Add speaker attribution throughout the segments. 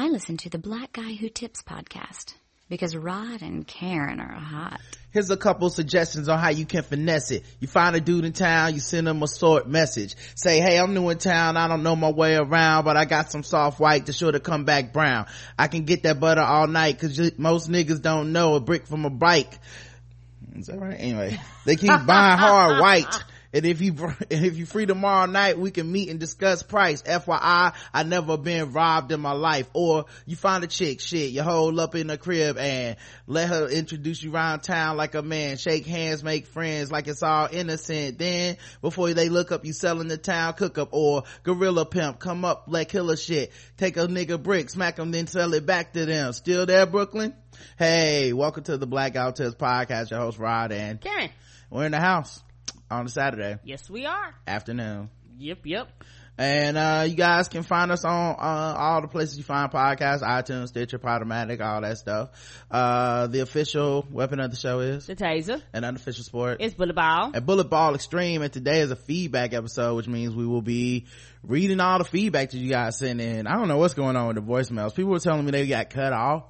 Speaker 1: I listen to the Black Guy Who Tips podcast because Rod and Karen are hot.
Speaker 2: Here's a couple suggestions on how you can finesse it. You find a dude in town, you send him a short message. Say, hey, I'm new in town, I don't know my way around, but I got some soft white to sure to come back brown. I can get that butter all night, cause most niggas don't know a brick from a bike. Is that right? Anyway, they keep buying hard white. And if you free tomorrow night, we can meet and discuss price. FYI, I never been robbed in my life. Or you find a chick, shit, you hold up in the crib and let her introduce you around town like a man. Shake hands, make friends like it's all innocent. Then, before they look up, you selling the town cook up. Or gorilla pimp, come up like killer shit. Take a nigga brick, smack him, then sell it back to them. Still there, Brooklyn? Hey, welcome to the Blackout Test podcast. Your host, Rod and
Speaker 3: Karen.
Speaker 2: We're in the house on a Saturday.
Speaker 3: Yes, we are.
Speaker 2: Afternoon.
Speaker 3: Yep.
Speaker 2: And you guys can find us on all the places you find podcasts: iTunes, Stitcher, Podomatic, all that stuff. The official weapon of the show is
Speaker 3: the taser.
Speaker 2: An unofficial sport
Speaker 3: It's bullet ball.
Speaker 2: And bullet ball extreme. And today is a feedback episode, which means we will be reading all the feedback that you guys sent in. I don't know what's going on with the voicemails. People were telling me they got cut off.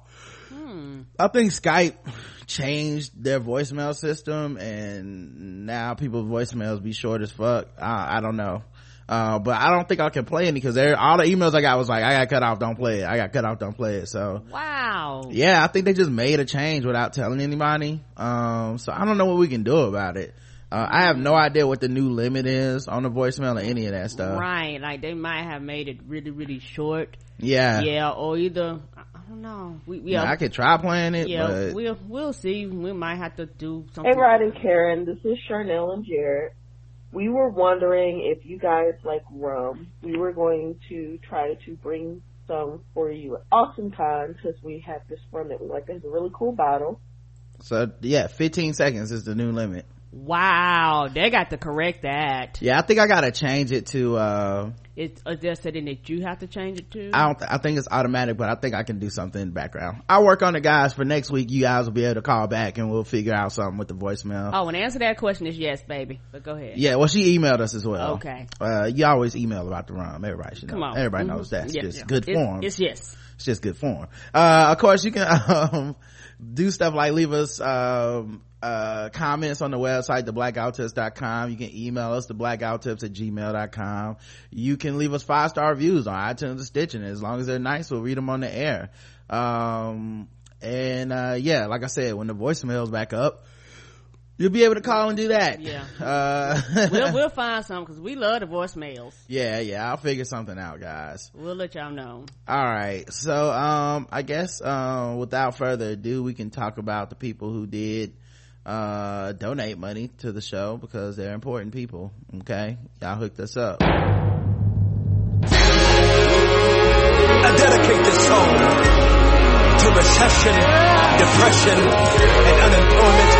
Speaker 2: I think Skype changed their voicemail system and now people's voicemails be short as fuck. I don't know. But I don't think I can play any because all the emails I got was like, I got cut off, don't play it. I got cut off, don't play it. So
Speaker 3: wow.
Speaker 2: Yeah, I think they just made a change without telling anybody. So I don't know what we can do about it. I have no idea what the new limit is on the voicemail or any of that stuff.
Speaker 3: Right, like they might have made it really, really short.
Speaker 2: Yeah,
Speaker 3: or either I don't know.
Speaker 2: I could try playing it.
Speaker 3: Yeah,
Speaker 2: but
Speaker 3: we'll see. We might have to do something.
Speaker 4: Hey, Rod and Karen, this is Charnel and Jared. We were wondering if you guys like rum. We were going to try to bring some for you at AwesomeCon because we have this rum that we like. It's a really cool bottle.
Speaker 2: So yeah, 15 seconds is the new limit.
Speaker 3: Wow, they got to correct that.
Speaker 2: Yeah, I think I gotta change it to
Speaker 3: it's just setting that you have to change it to.
Speaker 2: I think it's automatic, but I think I can do something in the background. I'll work on it, guys. For next week, you guys will be able to call back and we'll figure out something with the voicemail.
Speaker 3: Oh, and answer that question is yes, baby. But go ahead.
Speaker 2: Yeah, well, she emailed us as well.
Speaker 3: Okay.
Speaker 2: You always email about the rum. Everybody should know.
Speaker 3: Come on.
Speaker 2: Everybody knows that's just good form.
Speaker 3: It's yes.
Speaker 2: It's just good form. Of course, you can do stuff like leave us comments on the website, theblackouttips.com. You can email us, theblackouttips@gmail.com. You can leave us 5-star reviews on iTunes and Stitcher, and as long as they're nice, we'll read them on the air. Yeah, like I said, when the voicemail's back up, you'll be able to call and do that.
Speaker 3: Yeah. We'll find some because we love the voicemails.
Speaker 2: Yeah, I'll figure something out, guys.
Speaker 3: We'll let y'all know.
Speaker 2: All right, so I guess without further ado, we can talk about the people who did donate money to the show because they're important people. Okay, y'all hooked us up.
Speaker 5: I dedicate this song to recession, depression, and unemployment.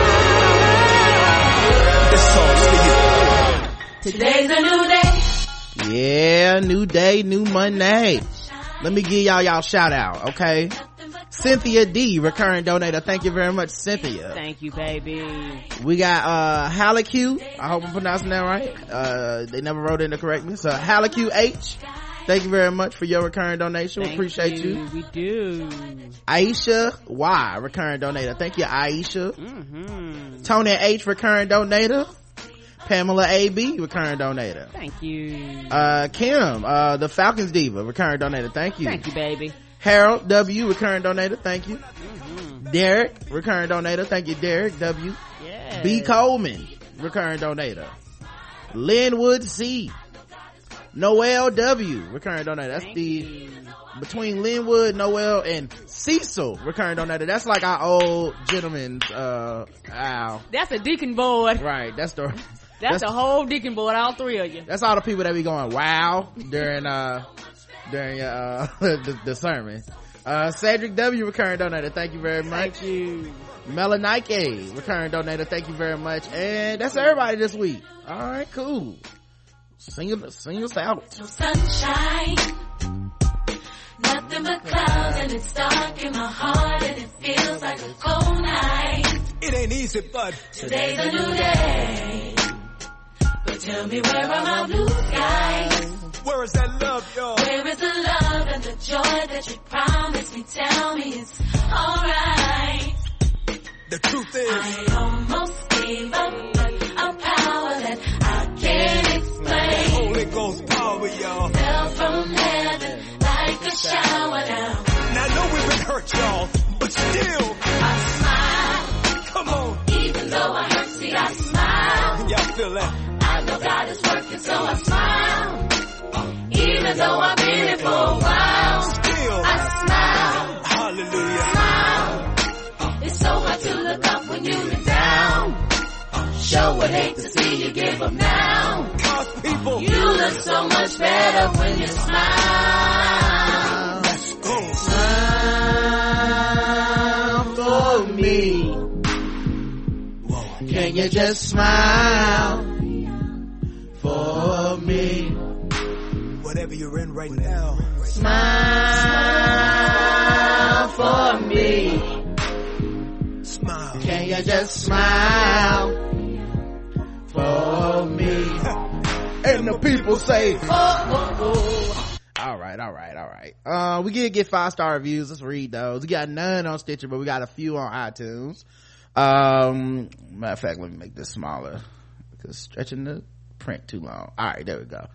Speaker 5: This song's for you.
Speaker 6: Today's a new day.
Speaker 2: Yeah, new day, new Monday. Let me give y'all shout out, okay? Cynthia D, recurring donator. Thank you very much, Cynthia.
Speaker 3: Thank you, baby.
Speaker 2: We got Halicu. I hope I'm pronouncing that right. They never wrote in to correct me. So Halicu H, thank you very much for your recurring donation. We appreciate you.
Speaker 3: We do.
Speaker 2: Aisha Y, recurring donator. Thank you, Aisha. Tony H, recurring donator. Pamela AB, recurring donator.
Speaker 3: Thank you.
Speaker 2: Kim, the Falcons diva, recurring donator. Thank you.
Speaker 3: Thank you, baby.
Speaker 2: Harold W, recurring donator. Thank you. Derek, recurring donator. Thank you, Derek W.
Speaker 3: Yeah.
Speaker 2: B Coleman, recurring donator. Linwood C, Noel W, recurring donator. That's between Linwood, Noel, and Cecil, recurring donator. That's like our old gentleman's owl.
Speaker 3: That's a deacon board.
Speaker 2: Right, that's the
Speaker 3: whole deacon board, all three of you.
Speaker 2: That's all the people that be going wow during the sermon. Cedric W, recurring donator. Thank you very much.
Speaker 3: Thank you.
Speaker 2: Melanike, recurring donator. Thank you very much. And that's everybody this week. All right, cool. Sing us out.
Speaker 6: No sunshine, nothing but clouds, and it's dark in my heart, and it feels like a cold night.
Speaker 5: It ain't easy, but
Speaker 6: today's a new day. But tell me, where are my blue skies?
Speaker 5: Where is that love, y'all?
Speaker 6: Where is the love and the joy that you promised me? Tell me it's alright.
Speaker 5: The truth is,
Speaker 6: I almost gave up, but a power that I can't explain
Speaker 5: Holy Ghost power, y'all.
Speaker 6: fell from heaven like a shower down.
Speaker 5: Now I know we've been hurt, y'all, but still,
Speaker 6: I smile,
Speaker 5: come on.
Speaker 6: even though I hurt, see I smile.
Speaker 5: Y'all feel that?
Speaker 6: I know God is working, so I smile. Even though I've been here for a while,
Speaker 5: Still,
Speaker 6: I smile,
Speaker 5: hallelujah.
Speaker 6: smile. It's so hard to look up when you've been down. Sure would hate to see you give up now.
Speaker 5: God's people,
Speaker 6: You look so much better when you smile.
Speaker 5: let's go.
Speaker 2: Smile for me. Can you just smile for me?
Speaker 5: Whatever you're in right now,
Speaker 2: Smile for me.
Speaker 5: smile.
Speaker 2: Can you just smile for me? And the people say, oh, oh, oh. All right. We did get 5-star reviews. Let's read those. We got none on Stitcher, but we got a few on iTunes. Matter of fact, let me make this smaller because stretching the print too long. All right, there we go.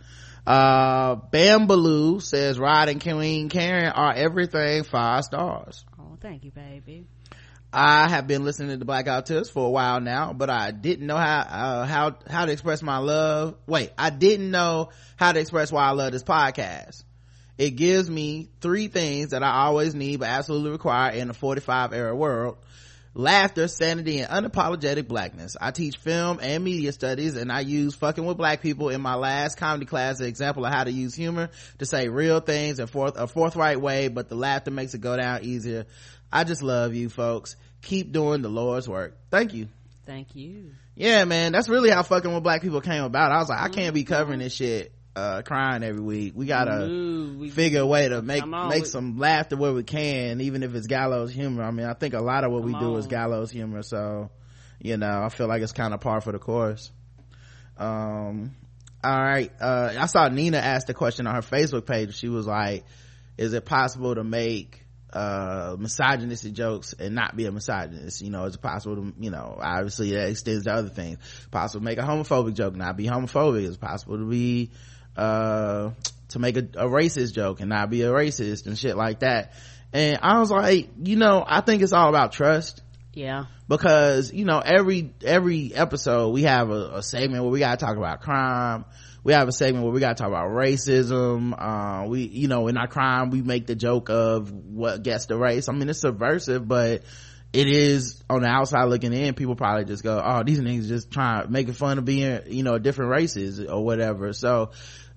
Speaker 2: Bambaloo says Rod and Queen Karen are everything 5 stars.
Speaker 3: Oh, thank you, baby.
Speaker 2: I have been listening to the Blackout Tips for a while now, but I didn't know how to express my love. I didn't know how to express why I love this podcast. It gives me 3 things that I always need but absolutely require in a 45 era world: laughter, sanity, and unapologetic blackness. I teach film and media studies, and I use fucking with black people in my last comedy class as an example of how to use humor to say real things in a forthright way, but the laughter makes it go down easier. I just love you folks. Keep doing the Lord's work. Thank you.
Speaker 3: Thank you.
Speaker 2: Yeah, man, that's really how fucking with black people came about. I was like, I can't be covering this shit crying every week. We gotta figure a way to make some laughter where we can, even if it's gallows humor. I mean, I think a lot of what we do is gallows humor, so I feel like it's kind of par for the course. All right, I saw Nina ask the question on her Facebook page. She was like, is it possible to make misogynistic jokes and not be a misogynist? Is it possible to, obviously that extends to other things. Possible to make a homophobic joke, not be homophobic. It's possible to be to make a racist joke and not be a racist and shit like that. And I was like, I think it's all about trust.
Speaker 3: Yeah.
Speaker 2: Because every episode we have a segment where we gotta talk about crime. We have a segment where we gotta talk about racism. We in our crime we make the joke of what gets the race. I mean, it's subversive, but it is, on the outside looking in, people probably just go, oh, these niggas just trying making fun of being different races or whatever. So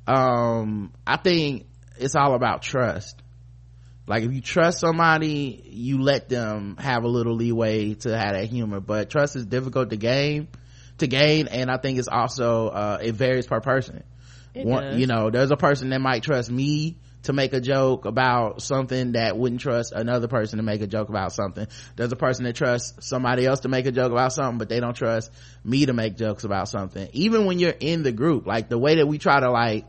Speaker 2: I think it's all about trust. Like, if you trust somebody, you let them have a little leeway to have that humor, but trust is difficult to gain, and I think it's also it varies per person. There's a person that might trust me to make a joke about something that wouldn't trust another person to make a joke about something. There's a person that trusts somebody else to make a joke about something, but they don't trust me to make jokes about something. Even when you're in the group, like the way that we try to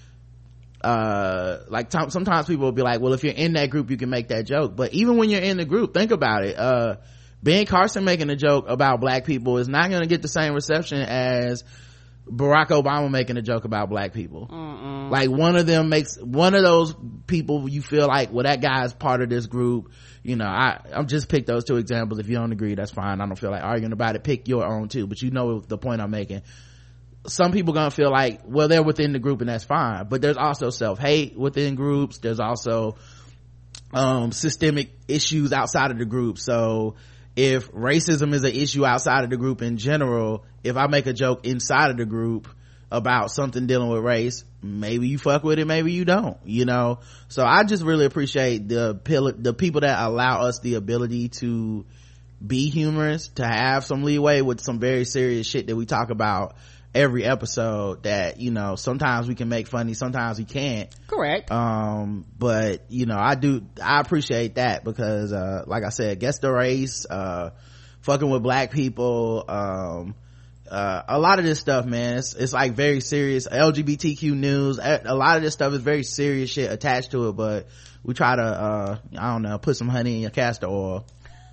Speaker 2: sometimes people will be like, well, if you're in that group you can make that joke, but even when you're in the group, think about it. Ben Carson making a joke about black people is not going to get the same reception as Barack Obama making a joke about black people. Like, one of those people, you feel like, well, that guy's part of this group. I'm just pick those 2 examples. If you don't agree, that's fine. I don't feel like arguing about it. Pick your own too, but the point I'm making. Some people gonna feel like, well, they're within the group and that's fine, but there's also self-hate within groups. There's also systemic issues outside of the group. So if racism is an issue outside of the group in general, if I make a joke inside of the group about something dealing with race, maybe you fuck with it, maybe you don't, so I just really appreciate the people that allow us the ability to be humorous, to have some leeway with some very serious shit that we talk about every episode, that sometimes we can make funny, sometimes we can't.
Speaker 3: Correct.
Speaker 2: But I appreciate that, because like I said, guess the race, fucking with black people, a lot of this stuff, man, it's like very serious. LGBTQ news, a lot of this stuff is very serious shit attached to it, but we try to I don't know, put some honey in your castor oil.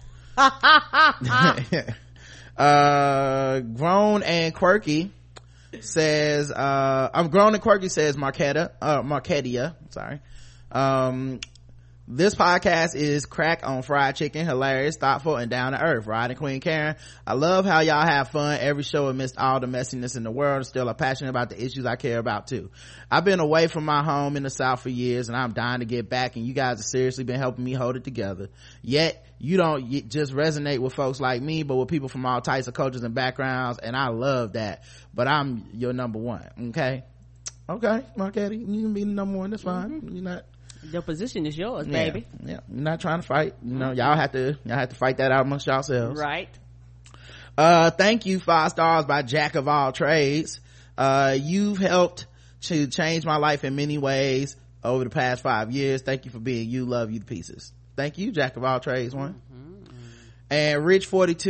Speaker 2: Grown and Quirky says I'm Grown and Quirky says Marketia, sorry. This podcast is crack on fried chicken, hilarious, thoughtful, and down to earth. Rod and Queen Karen, I love how y'all have fun every show amidst all the messiness in the world, and still are passionate about the issues I care about too. I've been away from my home in the South for years, and I'm dying to get back, and you guys have seriously been helping me hold it together. Yet you don't just resonate with folks like me, but with people from all types of cultures and backgrounds, and I love that. But I'm your number one. Okay, Marketti, you can be the number one. That's fine. You're not.
Speaker 3: Your position is yours, baby.
Speaker 2: Yeah, you're not trying to fight. You know, y'all have to fight that out amongst yourselves.
Speaker 3: Right.
Speaker 2: Thank you, 5 stars by Jack of All Trades. You've helped to change my life in many ways over the past 5 years. Thank you for being you. Love you to pieces. Thank you, Jack of All Trades one. And Rich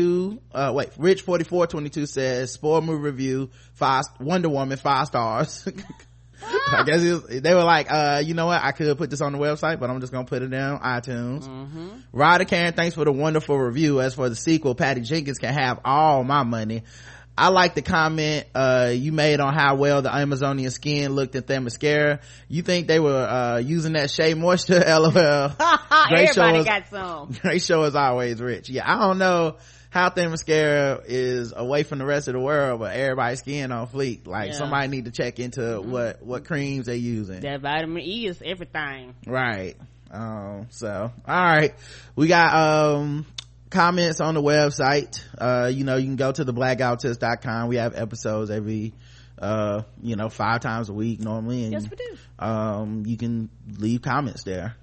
Speaker 2: 4422 says spoiler movie review, Wonder Woman, 5 stars. I guess they were like, you know what, I could put this on the website, but I'm just gonna put it down iTunes. Rod and Karen, thanks for the wonderful review. As for the sequel, Patty Jenkins can have all my money. I like the comment you made on how well the Amazonian skin looked in Themyscira. You think they were using that Shea Moisture? LOL.
Speaker 3: Everybody got some.
Speaker 2: Great show as always, Rich. Yeah, I don't know how Themyscira is away from the rest of the world, but everybody's skin on fleek. Like, somebody need to check into what creams they using.
Speaker 3: That vitamin E is everything.
Speaker 2: Right. So all right, we got comments on the website. You know, you can go to theblackguywhotips.com. We have episodes every 5 times a week normally, and
Speaker 3: yes, we do.
Speaker 2: You can leave comments there.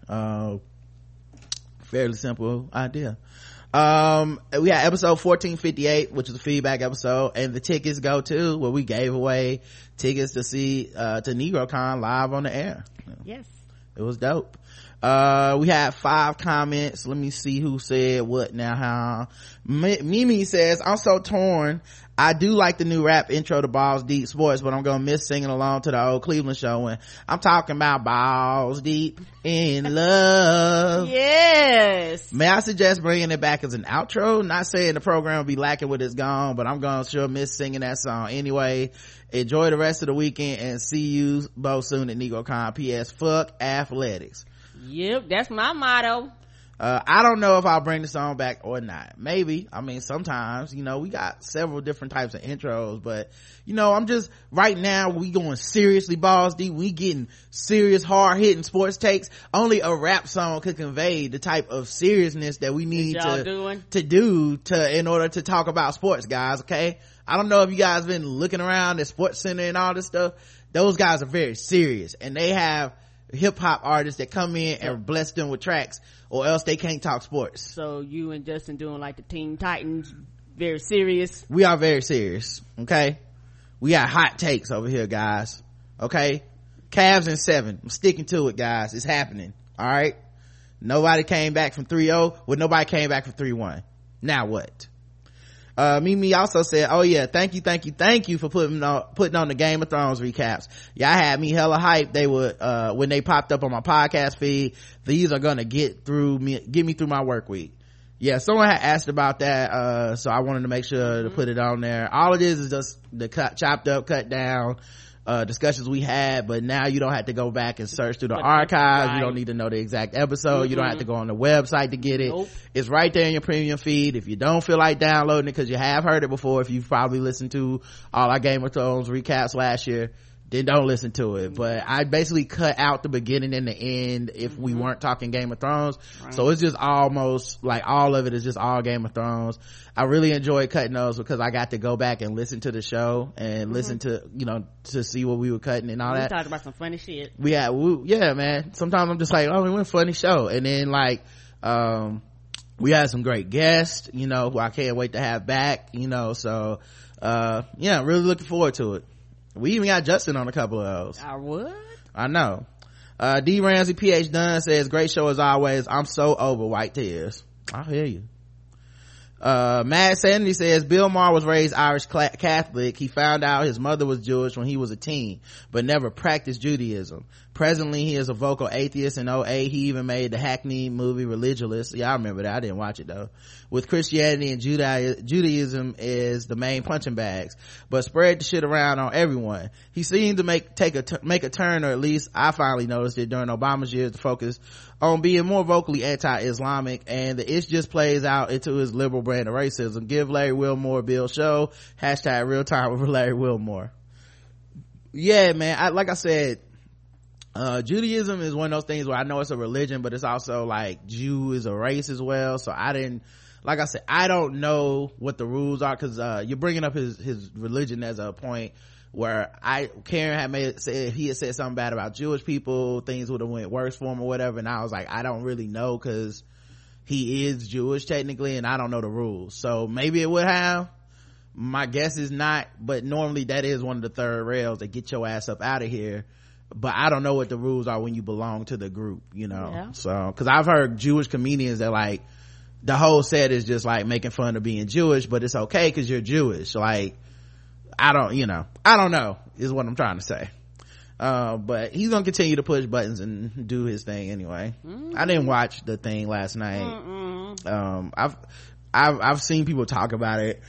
Speaker 2: Fairly simple idea. We had episode 1458, which is a feedback episode, and the tickets go to where we gave away tickets to see to NegroCon live on the air.
Speaker 3: Yes,
Speaker 2: it was dope. We had 5 comments. Let me see who said what now. How Mimi says, I'm so torn. I do like the new rap intro to Balls Deep Sports, but I'm gonna miss singing along to the old Cleveland show when I'm talking about balls deep in love.
Speaker 3: Yes.
Speaker 2: May I suggest bringing it back as an outro? Not saying the program will be lacking when it's gone, but I'm gonna sure miss singing that song anyway. Enjoy the rest of the weekend and see you both soon at NegroCon. P.S. Fuck athletics.
Speaker 3: Yep, that's my motto.
Speaker 2: I don't know if I'll bring the song back or not. Maybe. I mean, sometimes, we got several different types of intros, but I'm just, right now we going seriously balls deep. We getting serious, hard hitting sports takes. Only a rap song could convey the type of seriousness that we need to do in order to talk about sports, guys. Okay. I don't know if you guys been looking around at Sports Center and all this stuff. Those guys are very serious, and they have hip-hop artists that come in and bless them with tracks, or else they can't talk sports.
Speaker 3: So you and Justin doing like the Teen Titans, very serious.
Speaker 2: We are very serious. Okay, we got hot takes over here, guys. Okay, Cavs in 7. I'm sticking to it, guys. It's happening. All right, nobody came back from 3-0. Well, nobody came back from 3-1. Now what? Mimi also said, oh yeah, thank you for putting on the Game of Thrones recaps. Y'all had me hella hyped. They would, when they popped up on my podcast feed, these are gonna get me through my work week. Yeah, someone had asked about that, so I wanted to make sure to put it on there. All it is just the chopped up, cut down, discussions we had, but now you don't have to go back and search through the archives. You don't need to know the exact episode. You don't have to go on the website to get it. It's right there in your premium feed. If you don't feel like downloading it because you have heard it before, if you've probably listened to all our Game of Thrones recaps last year, then don't listen to it. But I basically cut out the beginning and the end if we weren't talking Game of Thrones. So it's just almost like all of it is just all Game of Thrones. I really enjoyed cutting those because I got to go back and listen to the show and listen to, to see what we were cutting and all that.
Speaker 3: We talked about some funny shit.
Speaker 2: Yeah, man. Sometimes I'm just like, oh, we went funny show. And then we had some great guests, who I can't wait to have back, so, really looking forward to it. We even got Justin on a couple of those.
Speaker 3: I would.
Speaker 2: I know. D Ramsey PH Dunn says, great show as always. I'm so over white tears. I hear you. Mad Sandy says Bill Maher was raised Irish Catholic. He found out his mother was Jewish when he was a teen, but never practiced Judaism. Presently, he is a vocal atheist. In 2008, he even made the Hackney movie Religulous. Yeah, I remember that. I didn't watch it though. With Christianity and Judaism is the main punching bags, but spread the shit around on everyone. He seemed to make a turn, or at least I finally noticed it during Obama's years, to focus on being more vocally anti-Islamic, and the itch just plays out into his liberal brand of racism. Give Larry Wilmore Bill's show. # real time with Larry Wilmore. Yeah, man. Like I said, Judaism is one of those things where I know it's a religion, but it's also like Jew is a race as well. So like I said, I don't know what the rules are, because you're bringing up his religion as a point where Karen had said he had said something bad about Jewish people, things would have went worse for him or whatever, and I was like, I don't really know, because he is Jewish technically and I don't know the rules. So maybe it would have. My guess is not, but normally that is one of the third rails that get your ass up out of here. But I don't know what the rules are when you belong to the group,
Speaker 3: Yeah.
Speaker 2: So because I've heard Jewish comedians that like the whole set is just like making fun of being Jewish, but it's okay because you're Jewish. Like I don't know is what I'm trying to say. But he's gonna continue to push buttons and do his thing anyway. I didn't watch the thing last night. I've seen people talk about it.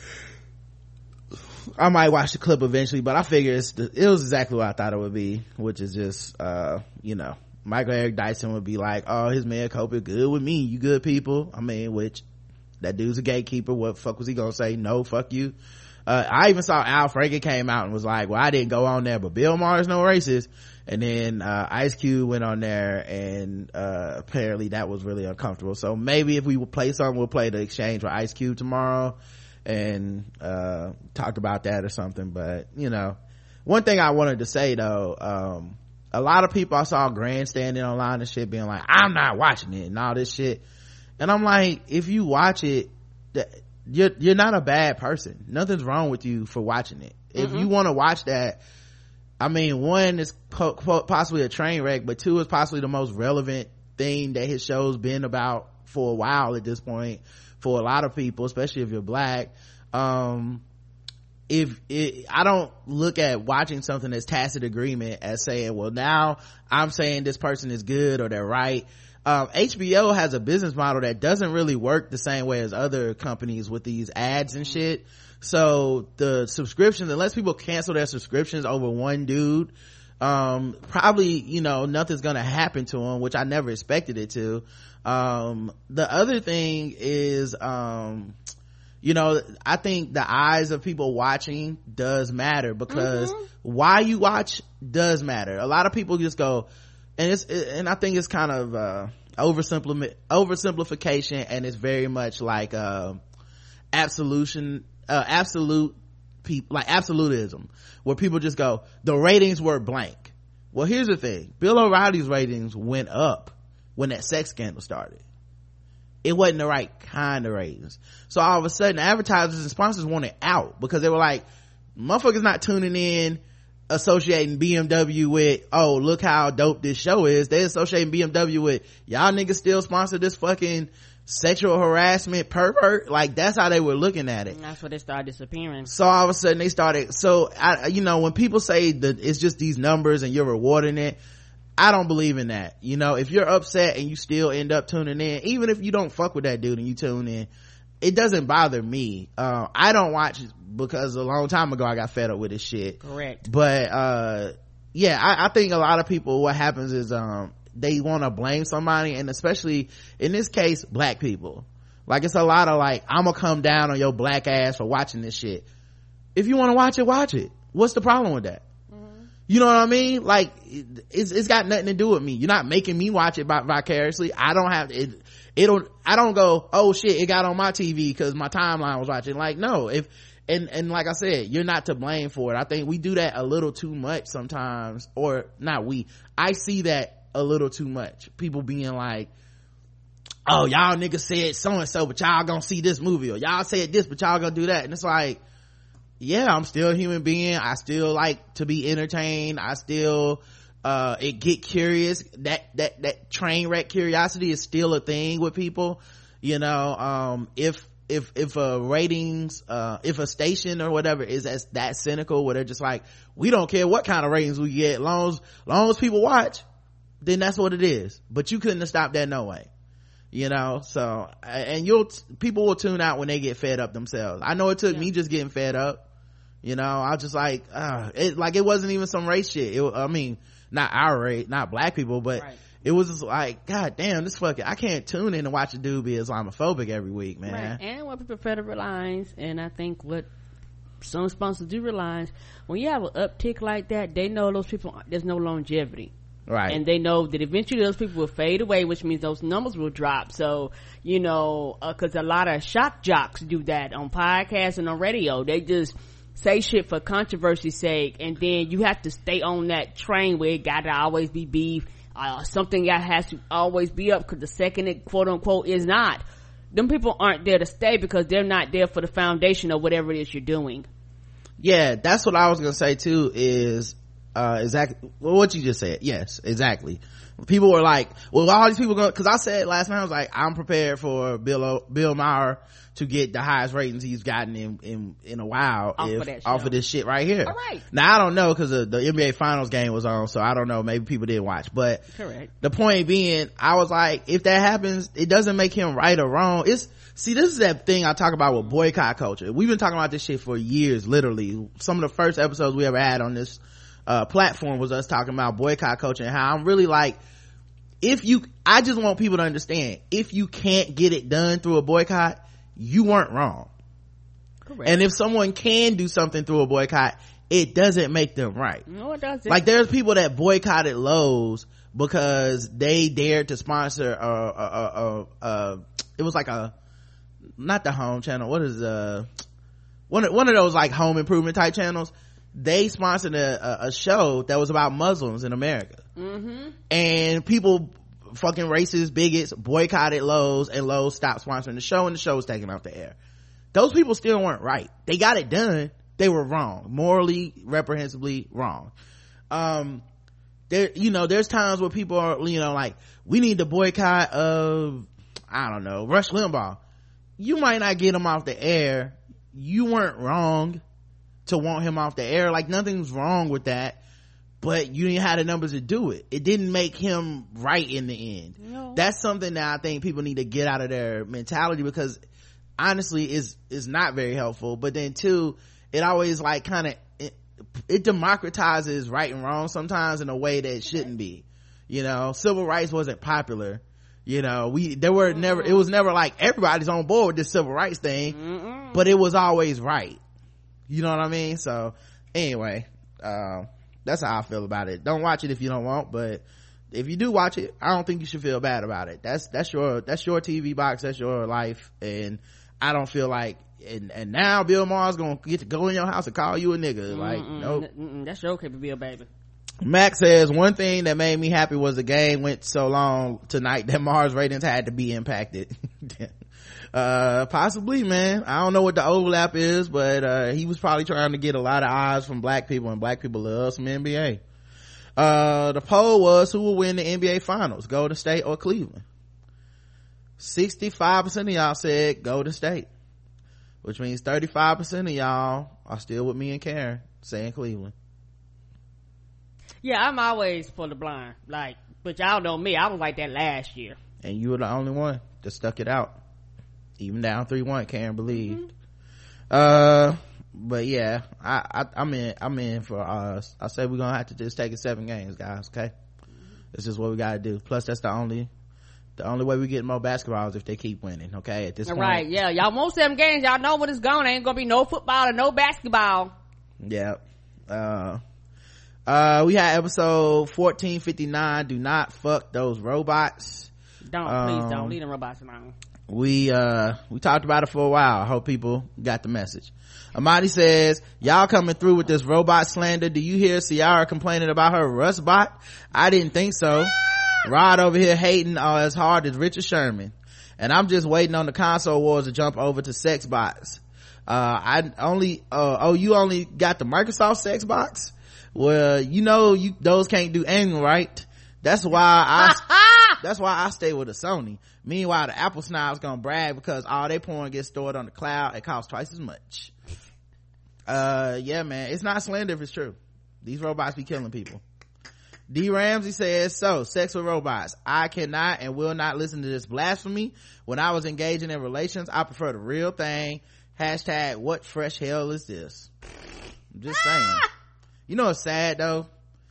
Speaker 2: I might watch the clip eventually, but I figure it was exactly what I thought it would be, which is just Michael Eric Dyson would be like, oh, his man Cope good with me, you good people. I mean, which that dude's a gatekeeper. What the fuck was he gonna say? No, fuck you. I even saw Al Franken came out and was like, well, I didn't go on there, but Bill Maher is no racist. And then Ice Cube went on there, and apparently that was really uncomfortable. So maybe if we will play something, we'll play the exchange with Ice Cube tomorrow and talk about that or something. But one thing I wanted to say though, a lot of people I saw grandstanding online and shit being like, I'm not watching it and all this shit, and I'm like, if you watch it, you're not a bad person. Nothing's wrong with you for watching it. If you want to watch that, I mean, one is possibly a train wreck, but two is possibly the most relevant thing that his show's been about for a while at this point for a lot of people, especially if you're black. I don't look at watching something that's tacit agreement as saying, well, now I'm saying this person is good or they're right. HBO has a business model that doesn't really work the same way as other companies with these ads and shit. So the subscriptions, unless people cancel their subscriptions over one dude, probably nothing's gonna happen to them, which I never expected it to. The other thing is I think the eyes of people watching does matter, because why you watch does matter. A lot of people just go, and I think it's kind of oversimplification, and it's very much like absolutism, where people just go, the ratings were blank. Well, here's the thing, Bill O'Reilly's ratings went up when that sex scandal started. It wasn't the right kind of ratings, so all of a sudden advertisers and sponsors wanted out, because they were like, motherfuckers not tuning in associating BMW with, oh, look how dope this show is. They're associating BMW with, y'all niggas still sponsor this fucking sexual harassment pervert. Like, that's how they were looking at it.
Speaker 3: And that's where they started disappearing.
Speaker 2: So all of a sudden they started, so when people say that it's just these numbers and you're rewarding it, I don't believe in that. If you're upset and you still end up tuning in, even if you don't fuck with that dude and you tune in, it doesn't bother me. I don't watch because a long time ago I got fed up with this shit.
Speaker 3: Correct.
Speaker 2: But I think a lot of people, what happens is they want to blame somebody, and especially in this case black people. Like, it's a lot of like, I'm gonna come down on your black ass for watching this shit. If you want to watch it. What's the problem with that? You know what I mean? Like, it's got nothing to do with me. You're not making me watch it vicariously. I don't have it. I don't go, oh shit, it got on my TV because my timeline was watching. Like, no. And like I said, you're not to blame for it. I think we do that a little too much sometimes, or not we. I see that a little too much. People being like, oh, y'all niggas said so and so, but y'all gonna see this movie, or y'all said this, but y'all gonna do that. And it's like, yeah, I'm still a human being. I still like to be entertained. I still get curious. That train wreck curiosity is still a thing with people. If if a ratings if a station or whatever is as that cynical where they're just like, we don't care what kind of ratings we get, long as people watch, then that's what it is. But you couldn't have stopped that no way, you know. So, and people will tune out when they get fed up themselves. I know it took me just getting fed up, you know. I was just like, it wasn't even some race shit. I mean, not our race, not black people, but it was just like, god damn, this fucking, I can't tune in and watch a dude be Islamophobic every week, man.
Speaker 3: Right. And what people fail to realize, and I think what some sponsors do realize, when you have an uptick like that, they know those people, there's no longevity.
Speaker 2: Right.
Speaker 3: And they know that eventually those people will fade away, which means those numbers will drop. So, you know, cause a lot of shock jocks do that on podcasts and on radio. They just say shit for controversy's sake, and then you have to stay on that train where it gotta always be beef. Something that has to always be up, because the second it quote unquote is not, them people aren't there to stay because they're not there for the foundation of whatever it is you're doing.
Speaker 2: Yeah, that's what I was gonna say too, is exactly what you just said. Yes, exactly. People were like, well, all these people go, because I said last night, I was like, I'm prepared for Bill Maher to get the highest ratings he's gotten in a while off of this shit right here.
Speaker 3: All right.
Speaker 2: Now I don't know, because the NBA Finals game was on, so I don't know, maybe people didn't watch, but
Speaker 3: correct.
Speaker 2: The point being, I was like, if that happens, it doesn't make him right or wrong. See, this is that thing I talk about with boycott culture. We've been talking about this shit for years, literally. Some of the first episodes we ever had on this platform was us talking about boycott culture, and how I'm really like, I just want people to understand, if you can't get it done through a boycott, you weren't wrong. Correct. And if someone can do something through a boycott, it doesn't make them right.
Speaker 3: No, it doesn't.
Speaker 2: Like, there's people that boycotted Lowe's because they dared to sponsor it was like not the Home Channel, what is one of those like home improvement type channels. They sponsored a show that was about Muslims in America. And people, fucking racist bigots, boycotted Lowe's, and Lowe's stopped sponsoring the show, and the show was taken off the air. Those people still weren't right. They got it done, they were wrong, morally reprehensibly wrong. There's times where people are, like, we need to boycott Rush Limbaugh. You might not get him off the air. You weren't wrong to want him off the air. Like, nothing's wrong with that, but you didn't have the numbers to do it. It didn't make him right in the end. No. That's something that I think people need to get out of their mentality, because honestly is not very helpful. But then too, it always like kind of it democratizes right and wrong sometimes in a way that it shouldn't be. Civil rights wasn't popular. It was never like everybody's on board with this civil rights thing, but it was always right. You know what I mean? So anyway, that's how I feel about it. Don't watch it if you don't want, but if you do watch it, I don't think you should feel bad about it. That's your TV box, that's your life, and I don't feel like and now Bill Maher's gonna get to go in your house and call you a nigga. Like, nope.
Speaker 3: That's your okay, Bill, baby.
Speaker 2: Max says, one thing that made me happy was the game went so long tonight that Maher's ratings had to be impacted. Possibly, man. I don't know what the overlap is, but he was probably trying to get a lot of eyes from black people, and black people love some NBA. The poll was, who will win the NBA finals, Golden State or Cleveland? 65% of y'all said Golden State, which means 35% of y'all are still with me and Karen saying Cleveland.
Speaker 3: Yeah, I'm always for the blind, but y'all know me, I was like that last year,
Speaker 2: and you were the only one that stuck it out, even down 3-1. Karen believed. But yeah, I'm in for us. I say we're gonna have to just take it 7 games, guys. Okay, this is what we gotta do. Plus, that's the only way we get more basketball is if they keep winning. Okay, at this point,
Speaker 3: right? Yeah, y'all want 7 games, y'all know when it's gone. Ain't gonna be no football or no basketball.
Speaker 2: Yeah. We had episode 1459, do not fuck those robots.
Speaker 3: Please don't leave them robots alone.
Speaker 2: We talked about it for a while. I hope people got the message. Amadi says, y'all coming through with this robot slander. Do you hear Ciara complaining about her Rust bot? I didn't think so. Rod over here hating as hard as Richard Sherman, and I'm just waiting on the console wars to jump over to sex bots. You only got the Microsoft sex box? Well, those can't do anal, right? That's why I stay with a Sony. Meanwhile, the Apple snob's gonna brag because all they porn gets stored on the cloud. It costs twice as much. Yeah, man, it's not slander if it's true. These robots be killing people. D. Ramsey says, so, sex with robots. I cannot and will not listen to this blasphemy. When I was engaging in relations, I prefer the real thing. Hashtag, what fresh hell is this? I'm just saying. You know what's sad though?